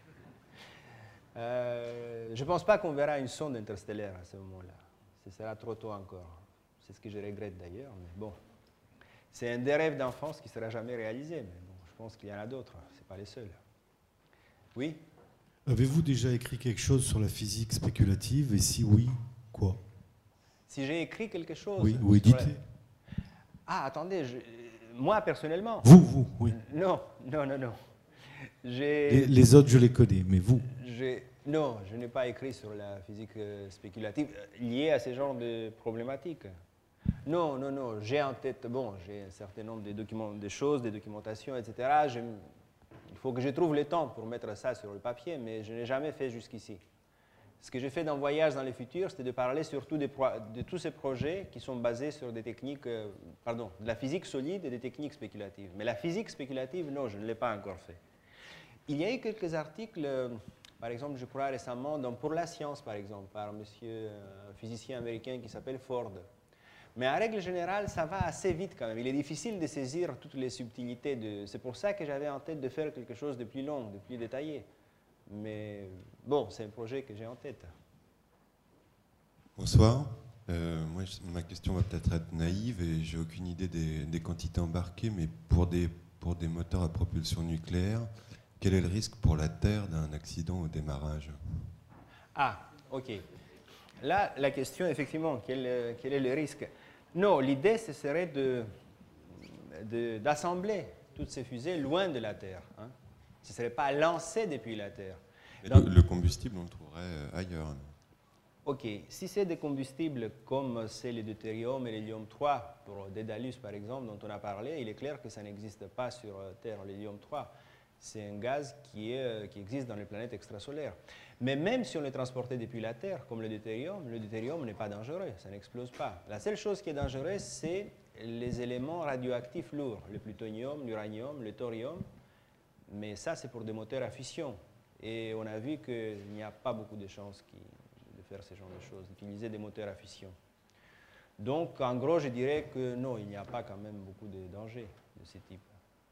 Euh, je ne pense pas qu'on verra une sonde interstellaire à ce moment-là. Ce sera trop tôt encore. C'est ce que je regrette d'ailleurs, mais bon. C'est un des rêves d'enfance qui ne sera jamais réalisé, mais bon, je pense qu'il y en a d'autres, ce n'est pas les seuls. Oui? Avez-vous déjà écrit quelque chose sur la physique spéculative, et si oui, quoi? Si j'ai écrit quelque chose? Oui, ou édité. La... Ah, attendez, je... moi personnellement? Vous, vous, oui. Non, non, non, non. Les, les autres, je les connais, mais vous? Non, je n'ai pas écrit sur la physique spéculative liée à ce genre de problématiques. Non, non, non, j'ai en tête, bon, j'ai un certain nombre de, documents, de choses, des documentations, et cetera. Je, il faut que je trouve le temps pour mettre ça sur le papier, mais je n'ai jamais fait jusqu'ici. Ce que j'ai fait dans Voyage dans le futur, c'était de parler surtout de, de tous ces projets qui sont basés sur des techniques, euh, pardon, de la physique solide et des techniques spéculatives. Mais la physique spéculative, non, je ne l'ai pas encore fait. Il y a eu quelques articles... Par exemple, je crois récemment, dans Pour la science, par exemple, par un monsieur, un physicien américain qui s'appelle Ford. Mais en règle générale, ça va assez vite quand même. Il est difficile de saisir toutes les subtilités. De... C'est pour ça que j'avais en tête de faire quelque chose de plus long, de plus détaillé. Mais bon, c'est un projet que j'ai en tête. Bonsoir. Euh, moi, ma question va peut-être être naïve et j'ai aucune idée des, des quantités embarquées, mais pour des, pour des moteurs à propulsion nucléaire, quel est le risque pour la Terre d'un accident au démarrage? Ah, ok. Là, la question, effectivement, quel, quel est le risque? Non, l'idée, ce serait de, de, d'assembler toutes ces fusées loin de la Terre. Hein. Ce ne serait pas lancé depuis la Terre. Donc, le, le combustible, on le trouverait ailleurs. Ok. Si c'est des combustibles comme c'est le deutérium et l'hélium trois, pour Dédalus par exemple, dont on a parlé, il est clair que ça n'existe pas sur Terre, l'hélium trois. C'est un gaz qui, est, qui existe dans les planètes extrasolaires. Mais même si on le transportait depuis la Terre, comme le deutérium, le deutérium n'est pas dangereux, ça n'explose pas. La seule chose qui est dangereuse, c'est les éléments radioactifs lourds, le plutonium, l'uranium, le thorium. Mais ça, c'est pour des moteurs à fission. Et on a vu qu'il n'y a pas beaucoup de chances qui, de faire ce genre de choses, d'utiliser des moteurs à fission. Donc, en gros, je dirais que non, il n'y a pas quand même beaucoup de dangers de ce type.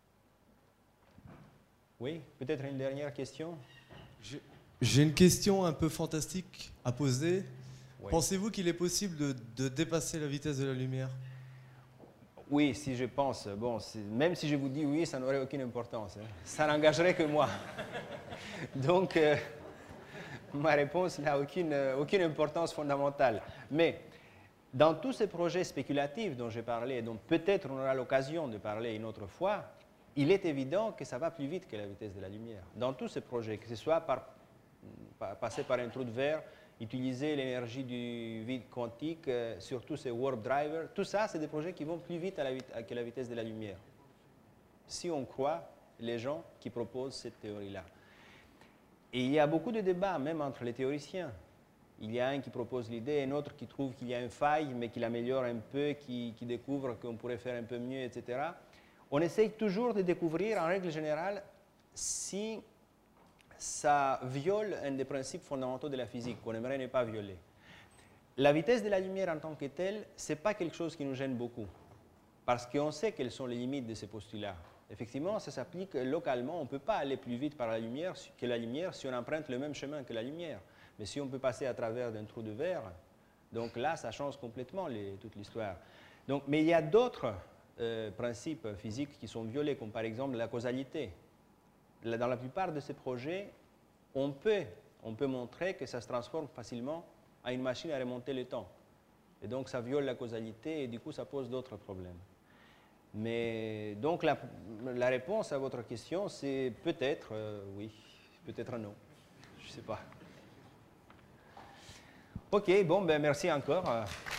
Oui, peut-être une dernière question? J'ai une question un peu fantastique à poser. Oui. Pensez-vous qu'il est possible de, de dépasser la vitesse de la lumière? Oui, si je pense. Bon, même si je vous dis oui, ça n'aurait aucune importance. Hein. Ça n'engagerait que moi. Donc, euh, ma réponse n'a aucune, aucune importance fondamentale. Mais dans tous ces projets spéculatifs dont j'ai parlé, dont peut-être on aura l'occasion de parler une autre fois, il est évident que ça va plus vite que la vitesse de la lumière. Dans tous ces projets, que ce soit par, par, passer par un trou de verre, utiliser l'énergie du vide quantique, euh, surtout ces warp drivers, tout ça, c'est des projets qui vont plus vite à la, à, que la vitesse de la lumière. Si on croit les gens qui proposent cette théorie-là. Et il y a beaucoup de débats, même entre les théoriciens. Il y a un qui propose l'idée, un autre qui trouve qu'il y a une faille, mais qui l'améliore un peu, qui, qui découvre qu'on pourrait faire un peu mieux, et cetera. On essaye toujours de découvrir, en règle générale, si ça viole un des principes fondamentaux de la physique, qu'on aimerait ne pas violer. La vitesse de la lumière en tant que telle, ce n'est pas quelque chose qui nous gêne beaucoup, parce qu'on sait quelles sont les limites de ces postulats. Effectivement, ça s'applique localement, on ne peut pas aller plus vite par la lumière que la lumière si on emprunte le même chemin que la lumière. Mais si on peut passer à travers d'un trou de verre, donc là, ça change complètement les, toute l'histoire. Donc, mais il y a d'autres euh, principes physiques qui sont violés, comme par exemple la causalité. Là, dans la plupart de ces projets, on peut, on peut montrer que ça se transforme facilement en une machine à remonter le temps. Et donc, ça viole la causalité et du coup, ça pose d'autres problèmes. Mais donc, la, la réponse à votre question, c'est peut-être euh, oui, peut-être non. Je ne sais pas. OK, bon, ben merci encore.